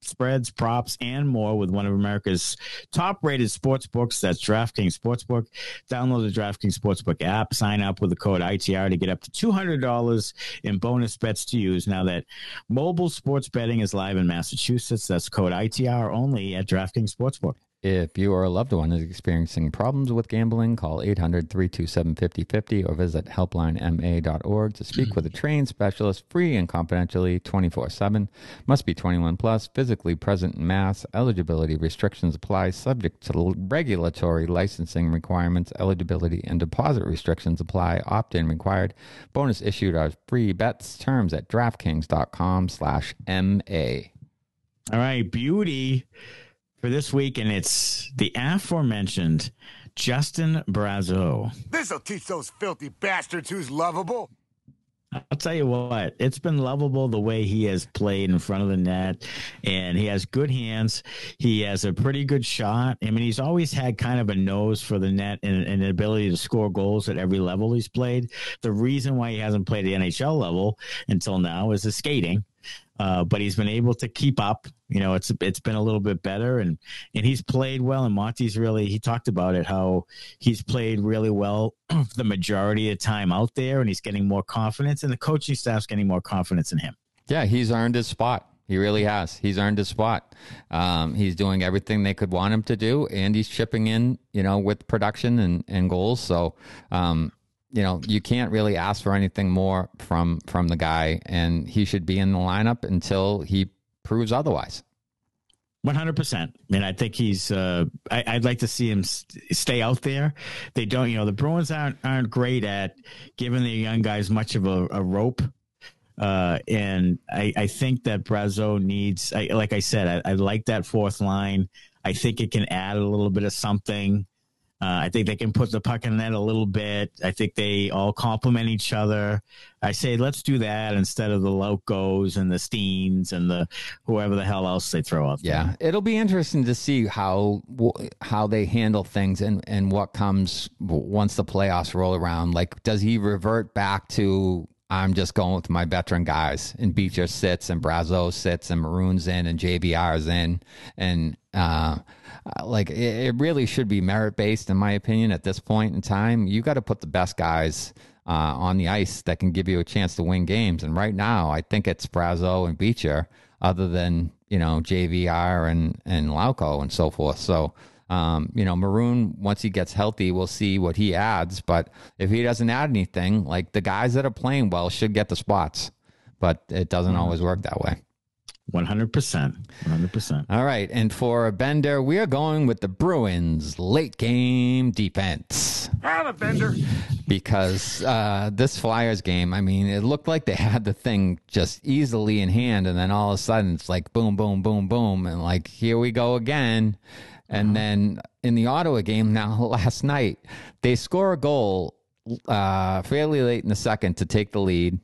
spreads, props, and more with one of America's top-rated sports books. That's DraftKings Sportsbook. Download the DraftKings Sportsbook app. Sign up with the code I T R to get up to two hundred dollars in bonus bets to use. Now that mobile sports betting is live in Massachusetts, that's code I T R only at DraftKings Sportsbook. If you or a loved one is experiencing problems with gambling, call eight hundred, three two seven, five oh five oh or visit helpline m a dot org to speak with a trained specialist, free and confidentially, twenty-four seven. Must be twenty-one plus, physically present in Mass. Eligibility restrictions apply, subject to regulatory licensing requirements. Eligibility and deposit restrictions apply. Opt-in required. Bonus issued are free bets. Terms at DraftKings.com slash MA. All right, beauty for this week, and it's the aforementioned Justin Brazeau. This'll teach those filthy bastards who's lovable. I'll tell you what, it's been lovable the way he has played in front of the net, and he has good hands. He has a pretty good shot. I mean, he's always had kind of a nose for the net and, and an ability to score goals at every level he's played. The reason why he hasn't played the N H L level until now is his skating. Uh, but he's been able to keep up. You know, it's it's been a little bit better, and and he's played well. And Monty's really, he talked about it, how he's played really well the majority of the time out there, and he's getting more confidence, and the coaching staff's getting more confidence in him. Yeah, he's earned his spot. He really has. He's earned his spot. Um, he's doing everything they could want him to do, and he's chipping in, you know, with production and, and goals. So, um, you know, you can't really ask for anything more from from the guy, and he should be in the lineup until he proves otherwise. one hundred percent. I mean, I think he's, uh, I, I'd like to see him st- stay out there. They don't, you know, the Bruins aren't, aren't great at giving the young guys much of a, a rope. Uh, and I, I think that Brazeau needs, I, like I said, I, I like that fourth line. I think it can add a little bit of something. Uh, I think they can put the puck in the net a little bit. I think they all complement each other. I say, let's do that instead of the Locos and the Steens and the whoever the hell else they throw out there. Yeah, it'll be interesting to see how how they handle things and, and what comes once the playoffs roll around. Like, does he revert back to, I'm just going with my veteran guys, and Beecher sits and Brazeau sits and Maroon's in and J V R's in, and uh, like it, it really should be merit based, in my opinion. At this point in time, you got to put the best guys uh, on the ice that can give you a chance to win games. And right now, I think it's Brazeau and Beecher, other than, you know, J V R and and Lauco and so forth. So. Um, you know, Maroon, once he gets healthy, we'll see what he adds. But if he doesn't add anything, like, the guys that are playing well should get the spots. But it doesn't always work that way. one hundred percent. one hundred percent. All right. And for a bender, we are going with the Bruins late game defense. Have a bender. Because uh, this Flyers game, I mean, it looked like they had the thing just easily in hand. And then all of a sudden it's like boom, boom, boom, boom. And like, here we go again. And then in the Ottawa game now last night, they score a goal uh, fairly late in the second to take the lead,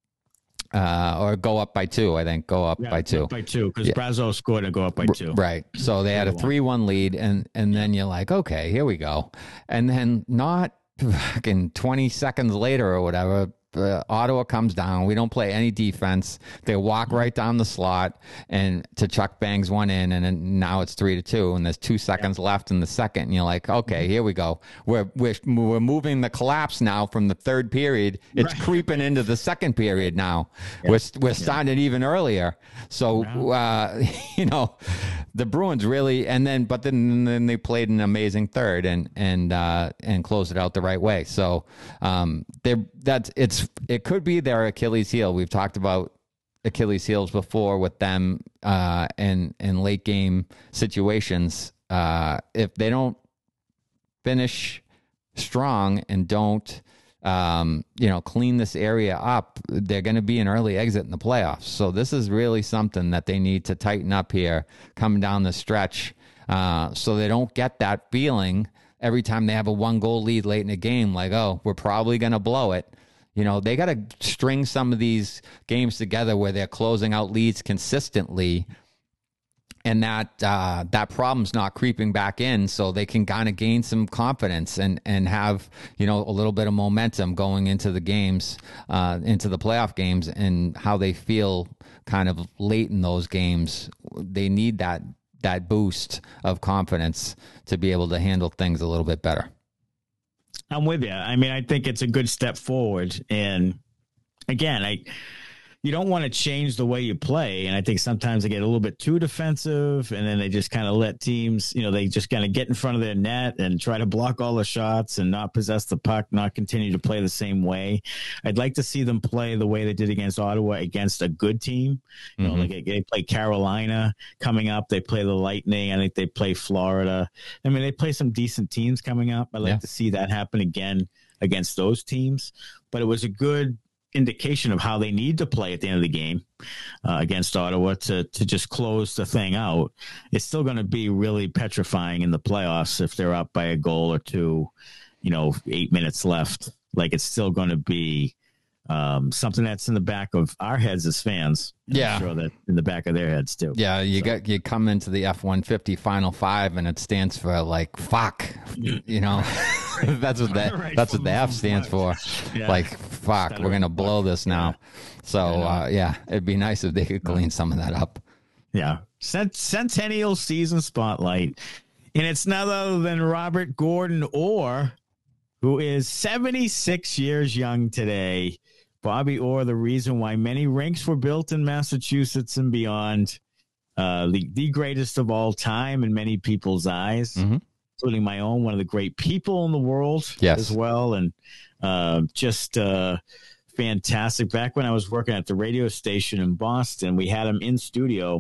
uh, or go up by two, I think. Go up yeah, by two. Up by two, because yeah. Brazeau scored and go up by two. Right. So they had a three one lead, and, and then you're like, okay, here we go. And then not fucking twenty seconds later or whatever, Uh, Ottawa comes down. We don't play any defense. They walk right down the slot, and Tkachuk bangs one in, and then now it's three to two, and there's two seconds yeah. left in the second, and you're like, okay, here we go. We're we're we're moving the collapse now from the third period. It's right. creeping into the second period now. Yeah. We're we're starting yeah. even earlier. So uh, you know, the Bruins really, and then but then then they played an amazing third and and uh, and closed it out the right way. So um, they that's it's. It could be their Achilles heel. We've talked about Achilles heels before with them uh, in, in late game situations. Uh, if they don't finish strong and don't, um, you know, clean this area up, they're going to be an early exit in the playoffs. So this is really something that they need to tighten up here coming down the stretch, uh, so they don't get that feeling every time they have a one goal lead late in a game, like, oh, we're probably going to blow it. You know, they got to string some of these games together where they're closing out leads consistently and that uh, that problem's not creeping back in, so they can kind of gain some confidence and and have, you know, a little bit of momentum going into the games, uh, into the playoff games, and how they feel kind of late in those games. They need that that boost of confidence to be able to handle things a little bit better. I'm with you. I mean, I think it's a good step forward. And again, I you don't want to change the way you play. And I think sometimes they get a little bit too defensive, and then they just kind of let teams, you know, they just kind of get in front of their net and try to block all the shots and not possess the puck, not continue to play the same way. I'd like to see them play the way they did against Ottawa, against a good team. You Mm-hmm. know, like they play Carolina coming up. They play the Lightning. I think they play Florida. I mean, they play some decent teams coming up. I'd like Yeah. to see that happen again against those teams. But it was a good indication of how they need to play at the end of the game uh, against Ottawa to to just close the thing out. It's still going to be really petrifying in the playoffs if they're up by a goal or two, you know, eight minutes left. Like, it's still going to be um, something that's in the back of our heads as fans. And Yeah. I'm sure that in the back of their heads too. Yeah, you So. got you come into the F one fifty Final Five, and it stands for like fuck, you know. that's what that Right, that's what the F from stands for. Yeah. Like fuck, Instead we're of gonna blow fuck. this now. So uh, yeah, it'd be nice if they could clean some of that up. Yeah. Cent- Centennial Season Spotlight. And it's none other than Robert Gordon Orr, who is seventy-six years young today. Bobby Orr, the reason why many rinks were built in Massachusetts and beyond. Uh, the, the greatest of all time in many people's eyes, Mhm. including my own, one of the great people in the world Yes. as well. And uh, just uh, fantastic. Back when I was working at the radio station in Boston, we had him in studio,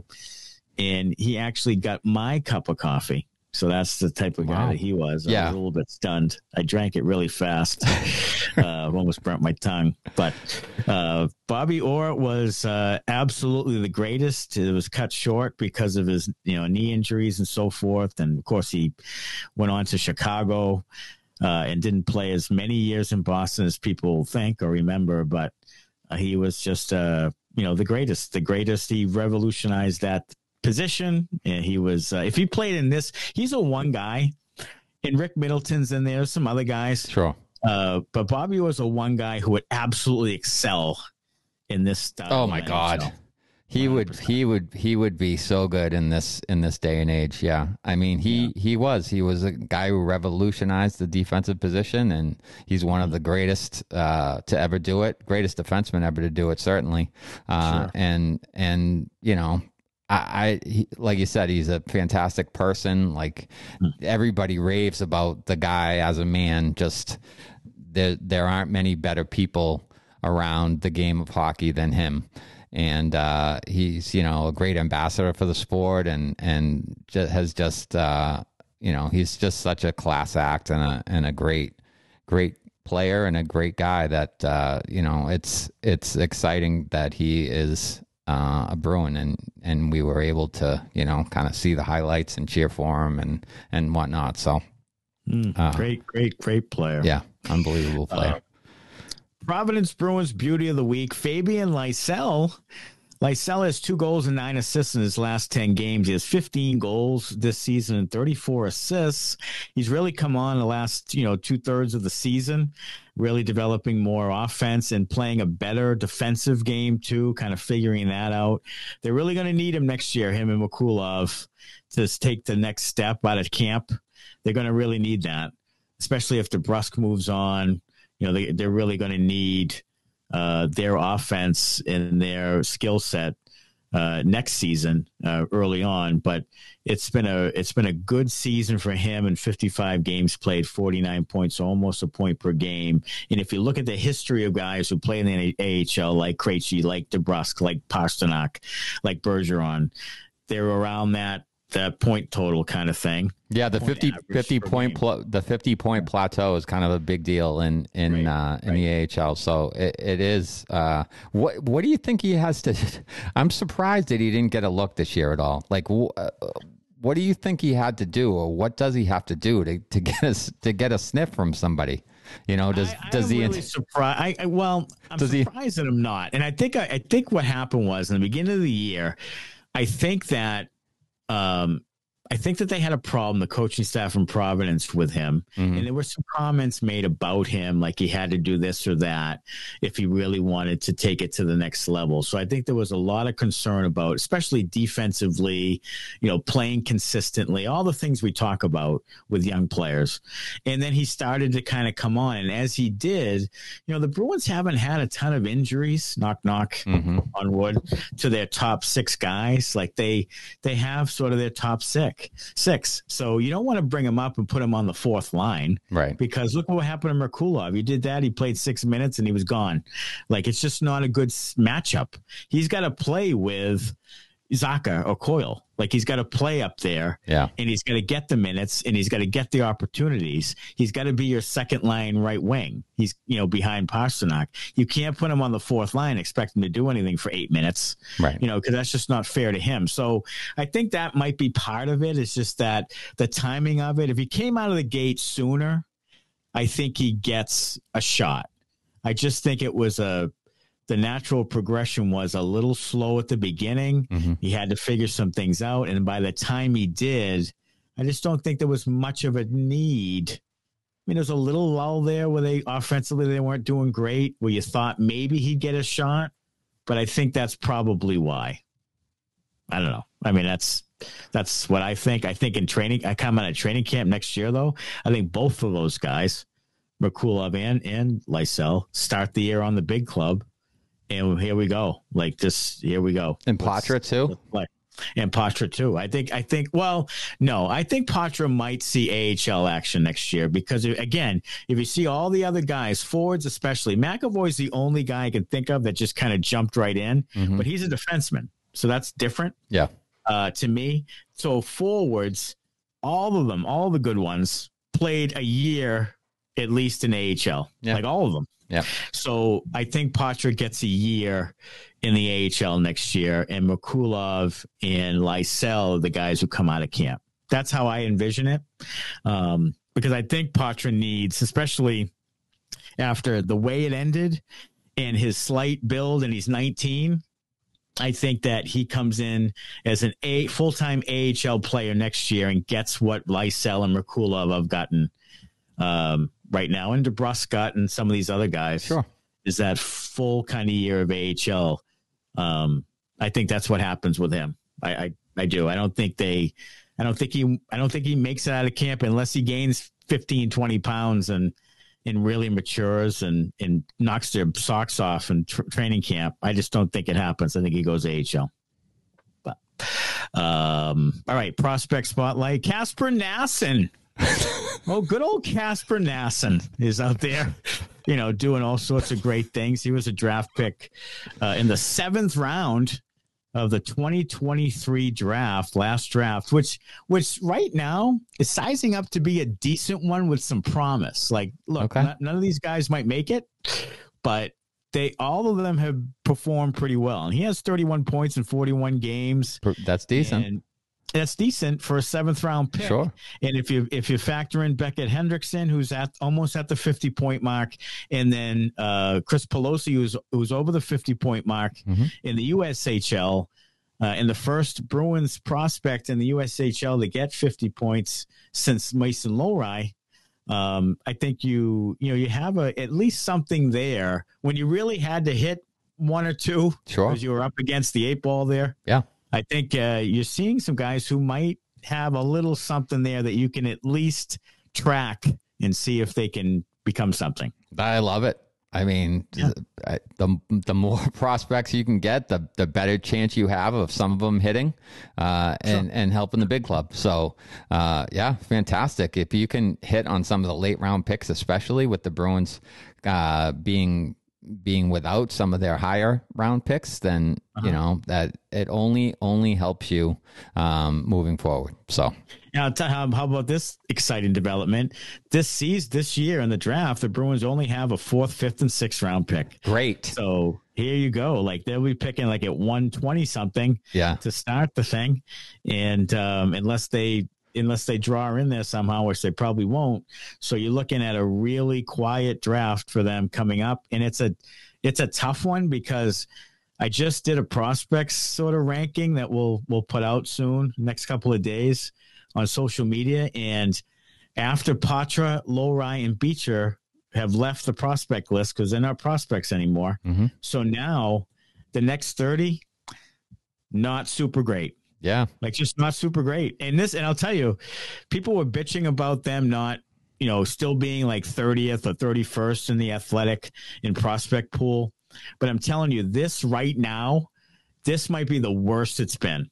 and he actually got my cup of coffee. So that's the type of guy Wow. that he was. I Yeah. was a little bit stunned. I drank it really fast. uh, almost burnt my tongue. But uh, Bobby Orr was uh, absolutely the greatest. It was cut short because of his, you know, knee injuries and so forth. And of course, he went on to Chicago uh, and didn't play as many years in Boston as people think or remember. But uh, he was just, uh, you know, the greatest. The greatest. He revolutionized that position. And he was, uh, if he played in this, he's a one guy. And Rick Middleton's in there, some other guys. Sure. Uh, but Bobby was a one guy who would absolutely excel in this style. Oh of my N H L. God. He would, he would, he would be so good in this, in this day and age. Yeah. I mean, he, he was, he was a guy who revolutionized the defensive position, and he's one of the greatest, uh, to ever do it. Greatest defenseman ever to do it, certainly. Uh, Sure. and, and, you know, I, I he, like you said, he's a fantastic person. Like everybody raves about the guy as a man. Just there, there aren't many better people around the game of hockey than him. And uh, he's, you know, a great ambassador for the sport, and and just has just, uh, you know, he's just such a class act and a and a great, great player and a great guy that uh, you know, it's it's exciting that he is uh, a Bruin, and and we were able to, you know, kind of see the highlights and cheer for him and and whatnot. So Mm, uh, great, great, great player. yeah, unbelievable player. Uh, Providence Bruins Beauty of the Week, Fabian Lysell. Lysell has two goals and nine assists in his last ten games. He has fifteen goals this season and thirty-four assists. He's really come on the last, you know, two thirds of the season, really developing more offense and playing a better defensive game too, kind of figuring that out. They're really going to need him next year, him and Mikulov, to take the next step out of camp. They're going to really need that, especially if DeBrusk moves on. You know, they, they're really going to need uh, their offense and their skill set uh, next season uh, early on. But it's been a it's been a good season for him, in fifty-five games played, forty-nine points, almost a point per game. And if you look at the history of guys who play in the A H L, like Krejci, like DeBrusk, like Pasternak, like Bergeron, they're around that that point total kind of thing. Yeah, the point fifty, average fifty per point game. pl- the fifty point plateau is kind of a big deal in in Right, uh, in the A H L. So it, it is. Uh, what what do you think he has to? I'm surprised that he didn't get a look this year at all. Like, wh- uh, what do you think he had to do, or what does he have to do to, to get us to get a sniff from somebody? You know, does I, does I'm he? really surprised? I, I well, I'm Does he- surprised that I'm not. And I think I, I think what happened was in the beginning of the year, I think that um, I think that they had a problem, the coaching staff from Providence, with him. Mm-hmm. And there were some comments made about him, like he had to do this or that if he really wanted to take it to the next level. So I think there was a lot of concern about, especially defensively, you know, playing consistently, all the things we talk about with young players. And then he started to kind of come on. And as he did, you know, the Bruins haven't had a ton of injuries, knock, knock mm-hmm. on wood, to their top six guys. Like they, they have sort of their top six. Six. So you don't want to bring him up and put him on the fourth line. Right. Because look what happened to Merkulov. He did that. He played six minutes and he was gone. Like, it's just not a good matchup. He's got to play with Zacha or Coyle. Like, he's got to play up there. Yeah. And he's got to get the minutes and he's got to get the opportunities. He's got to be your second line right wing. He's, you know, behind Pastrnak. You can't put him on the fourth line, expect him to do anything for eight minutes. Right. You know, because that's just not fair to him. So I think that might be part of it. It's just that the timing of it. If he came out of the gate sooner, I think he gets a shot. I just think it was a, the natural progression was a little slow at the beginning. Mm-hmm. He had to figure some things out. And by the time he did, I just don't think there was much of a need. I mean, there's a little lull there where they offensively, they weren't doing great, where you thought maybe he'd get a shot, but I think that's probably why. I don't know. I mean, that's, that's what I think. I think in training, I come out of training camp next year, though. I think both of those guys, Merkulov and, and Lysell, start the year on the big club. And here we go. Like this, here we go. And Poitras too? And Poitras too. I think, I think, well, no, I think Poitras might see A H L action next year because, again, if you see all the other guys, forwards especially, McAvoy's the only guy I can think of that just kind of jumped right in, mm-hmm. but he's a defenseman. So that's different. Yeah. Uh, to me. So forwards, all of them, all the good ones played a year at least in A H L, yeah. like all of them. Yeah. So I think Poitras gets a year in the A H L next year, and Merkulov and Lysell, the guys who come out of camp. That's how I envision it. Um, because I think Poitras needs, especially after the way it ended and his slight build, and he's nineteen, I think that he comes in as an a full-time A H L player next year and gets what Lysell and Merkulov have gotten um, right now, and DeBrusk and some of these other guys. Sure. Is that full kind of year of A H L. Um, I think that's what happens with him. I, I, I do. I don't think they, I don't think he, I don't think he makes it out of camp unless he gains fifteen, twenty pounds and, and really matures and, and knocks their socks off in tr- training camp. I just don't think it happens. I think he goes A H L. But, um, all right. Prospect spotlight. Casper Nassen. Oh, good old Casper Nassen is out there, you know, doing all sorts of great things. He was a draft pick uh, in the seventh round of the twenty twenty-three draft, last draft, which, which right now is sizing up to be a decent one with some promise. Like, look, okay. n- none of these guys might make it, but they, all of them have performed pretty well. And he has thirty-one points in forty-one games. That's decent. And that's decent for a seventh round pick. Sure. And if you if you factor in Beckett Hendrickson, who's at almost at the fifty point mark, and then uh, Chris Pelosi, who's who's over the fifty point mark mm-hmm. in the U S H L, uh, and the first Bruins prospect in the U S H L to get fifty points since Mason Lohrei. Um, I think you you know you have a at least something there when you really had to hit one or two. Sure. Because you were up against the eight ball there. Yeah. I think uh, you're seeing some guys who might have a little something there that you can at least track and see if they can become something. I love it. I mean, yeah. the the more prospects you can get, the the better chance you have of some of them hitting uh, and, sure. and helping the big club. So, uh, yeah, fantastic. If you can hit on some of the late round picks, especially with the Bruins uh, being being without some of their higher round picks, then uh-huh. you know that it only only helps you um moving forward. So now, how, how about this exciting development this season, this year in the draft? The Bruins only have a fourth, fifth, and sixth round pick. Great. So here you go. Like they'll be picking like at one twenty something, yeah, to start the thing, and um, unless they. unless they draw in there somehow, which they probably won't. So you're looking at a really quiet draft for them coming up. And it's a, it's a tough one because I just did a prospects sort of ranking that we'll we'll put out soon, next couple of days on social media. And after Patra, Lowry, and Beecher have left the prospect list because they're not prospects anymore. Mm-hmm. So now the next thirty, not super great. Yeah. Like just not super great. And this, and I'll tell you, people were bitching about them not, you know, still being like thirtieth or thirty-first in the athletic in prospect pool. But I'm telling you, this right now, this might be the worst it's been.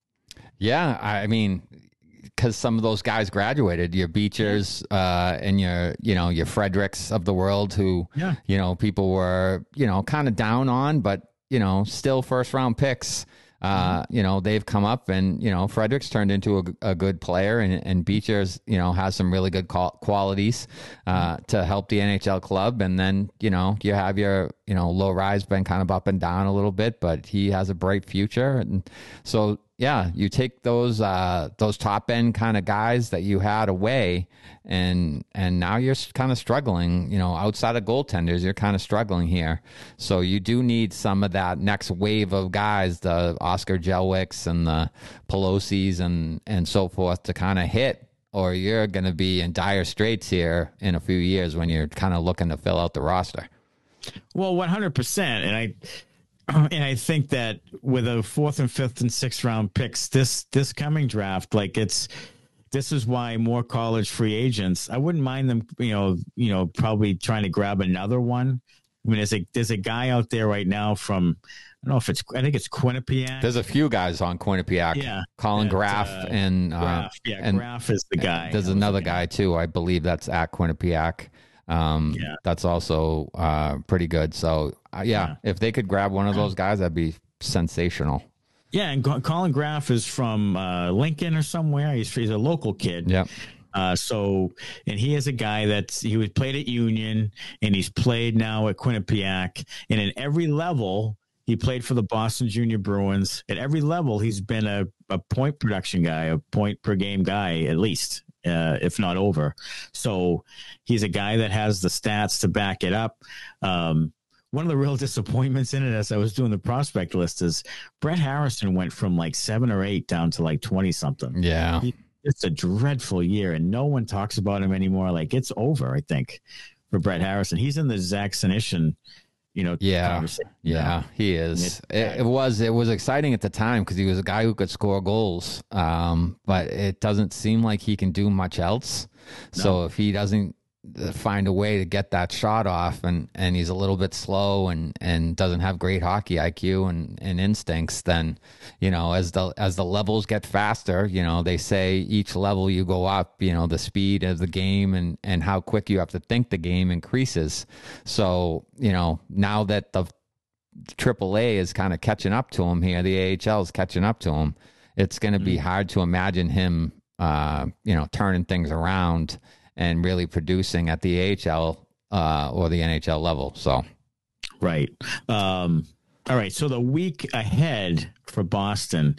Yeah. I mean, because some of those guys graduated, your Beechers uh, and your, you know, your Fredericks of the world who, Yeah. you know, people were, you know, kind of down on, but, you know, still first round picks. Uh, you know, they've come up and, you know, Fredericks turned into a, a good player and, and Beechers, you know, has some really good qual- qualities uh, to help the N H L club. And then, you know, you have your, you know, Low Rise been kind of up and down a little bit, but he has a bright future. And so, yeah, you take those uh, those top end kind of guys that you had away, and and now you're kind of struggling. You know, outside of goaltenders, you're kind of struggling here. So you do need some of that next wave of guys, the Oscar Jelwicks and the Pelosi's and and so forth, to kind of hit, or you're going to be in dire straits here in a few years when you're kind of looking to fill out the roster. Well, one hundred percent, and I. And I think that with a fourth and fifth and sixth round picks, this this coming draft, like it's this is why more college free agents. I wouldn't mind them, you know, you know, probably trying to grab another one. I mean, there's a there's a guy out there right now from I don't know if it's I think it's Quinnipiac. There's a few guys on Quinnipiac. Yeah, Colin that, Graff uh, and uh, Graff. Yeah, and, Graff is the guy. There's another guy too, I believe that's at Quinnipiac. Um, Yeah. That's also uh, pretty good. So, uh, yeah, Yeah. if they could grab one of those guys, that'd be sensational. Yeah, and Co- Colin Graff is from uh, Lincoln or somewhere. He's he's a local kid. Yep. Uh, so, and he is a guy that's he was played at Union, and he's played now at Quinnipiac, and in every level. He played for the Boston Junior Bruins. At every level, he's been a, a point production guy, a point per game guy, at least, uh, if not over. So he's a guy that has the stats to back it up. Um, one of the real disappointments in it, as I was doing the prospect list, is Brett Harrison went from like seven or eight down to like twenty something. Yeah. He, it's a dreadful year, and no one talks about him anymore. Like it's over, I think, for Brett Harrison. He's in the Zach Senyshyn, you know, Yeah, yeah, he is. It, it was it was exciting at the time because he was a guy who could score goals, um, but it doesn't seem like he can do much else. No. So if he doesn't find a way to get that shot off, and, and he's a little bit slow and, and doesn't have great hockey I Q and, and instincts, then, you know, as the as the levels get faster, you know, they say each level you go up, you know, the speed of the game and, and how quick you have to think the game increases. So, you know, now that the triple A is kind of catching up to him here, the A H L is catching up to him, it's going to be Mm-hmm. hard to imagine him, uh, you know, turning things around and really producing at the A H L uh, or the N H L level. So, right. Um, all right. So the week ahead for Boston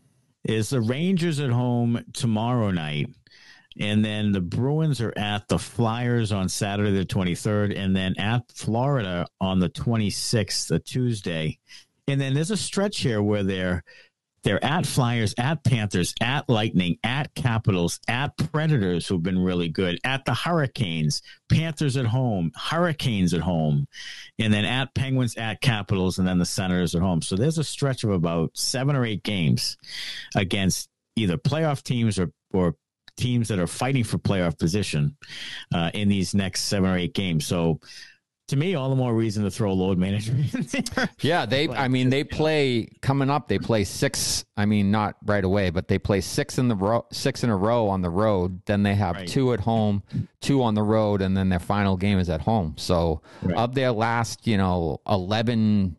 is the Rangers at home tomorrow night. And then the Bruins are at the Flyers on Saturday the twenty-third, and then at Florida on the twenty-sixth, the Tuesday. And then there's a stretch here where they're They're at Flyers, at Panthers, at Lightning, at Capitals, at Predators, who've been really good, at the Hurricanes, Panthers at home, Hurricanes at home, and then at Penguins, at Capitals, and then the Senators at home. So there's a stretch of about seven or eight games against either playoff teams or, or teams that are fighting for playoff position uh, in these next seven or eight games. So to me, all the more reason to throw load management in there. Yeah, they, I mean, they play coming up. They play six. I mean, not right away, but they play six in the row, six in a row on the road. Then they have Right. two at home, two on the road, and then their final game is at home. So Right. of their last, you know, eleven,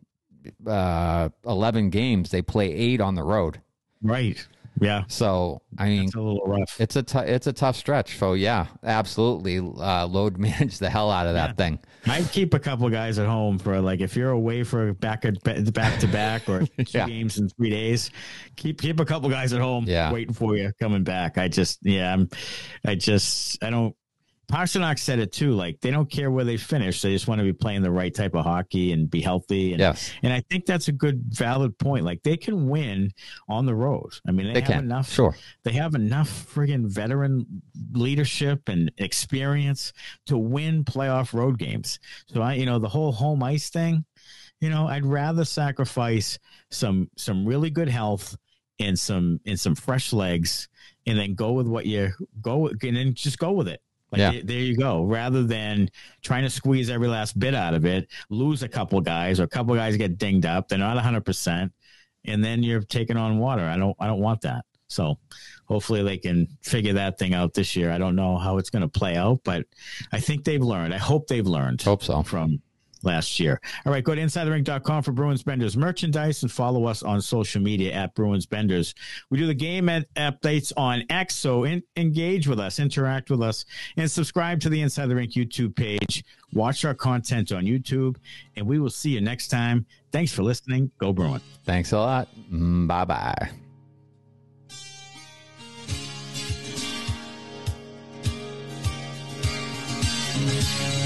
uh, eleven games, they play eight on the road. Right. Yeah. So I mean, It's a little rough. it's a t- it's a tough stretch. So yeah, absolutely, uh, load manage the hell out of that Yeah. thing. I'd keep a couple guys at home for like if you're away for back back to back or two Yeah. games in three days, keep keep a couple guys at home Yeah. waiting for you coming back. I just yeah, I'm I just I don't Pasternak said it too. Like, they don't care where they finish. They just want to be playing the right type of hockey and be healthy. And, yes. and I think that's a good, valid point. Like, they can win on the road. I mean, they, they have can. enough. Sure. They have enough friggin' veteran leadership and experience to win playoff road games. So, I, you know, the whole home ice thing, you know, I'd rather sacrifice some some really good health and some and some fresh legs, and then go with what you go with, and then just go with it. Like, yeah. there, there you go. Rather than trying to squeeze every last bit out of it, lose a couple guys, or a couple guys get dinged up, they're not one hundred percent, and then you're taking on water. I don't I don't want that. So hopefully they can figure that thing out this year. I don't know how it's going to play out, but I think they've learned. I hope they've learned. Hope so. From last year. All right, go to inside the rink dot com for Bruins Benders merchandise and follow us on social media at Bruins Benders. We do the game at updates on X, so in, engage with us, interact with us, and subscribe to the Inside the Rink YouTube page. Watch our content on YouTube, and we will see you next time. Thanks for listening. Go Bruin. Thanks a lot. Bye-bye. Thank you.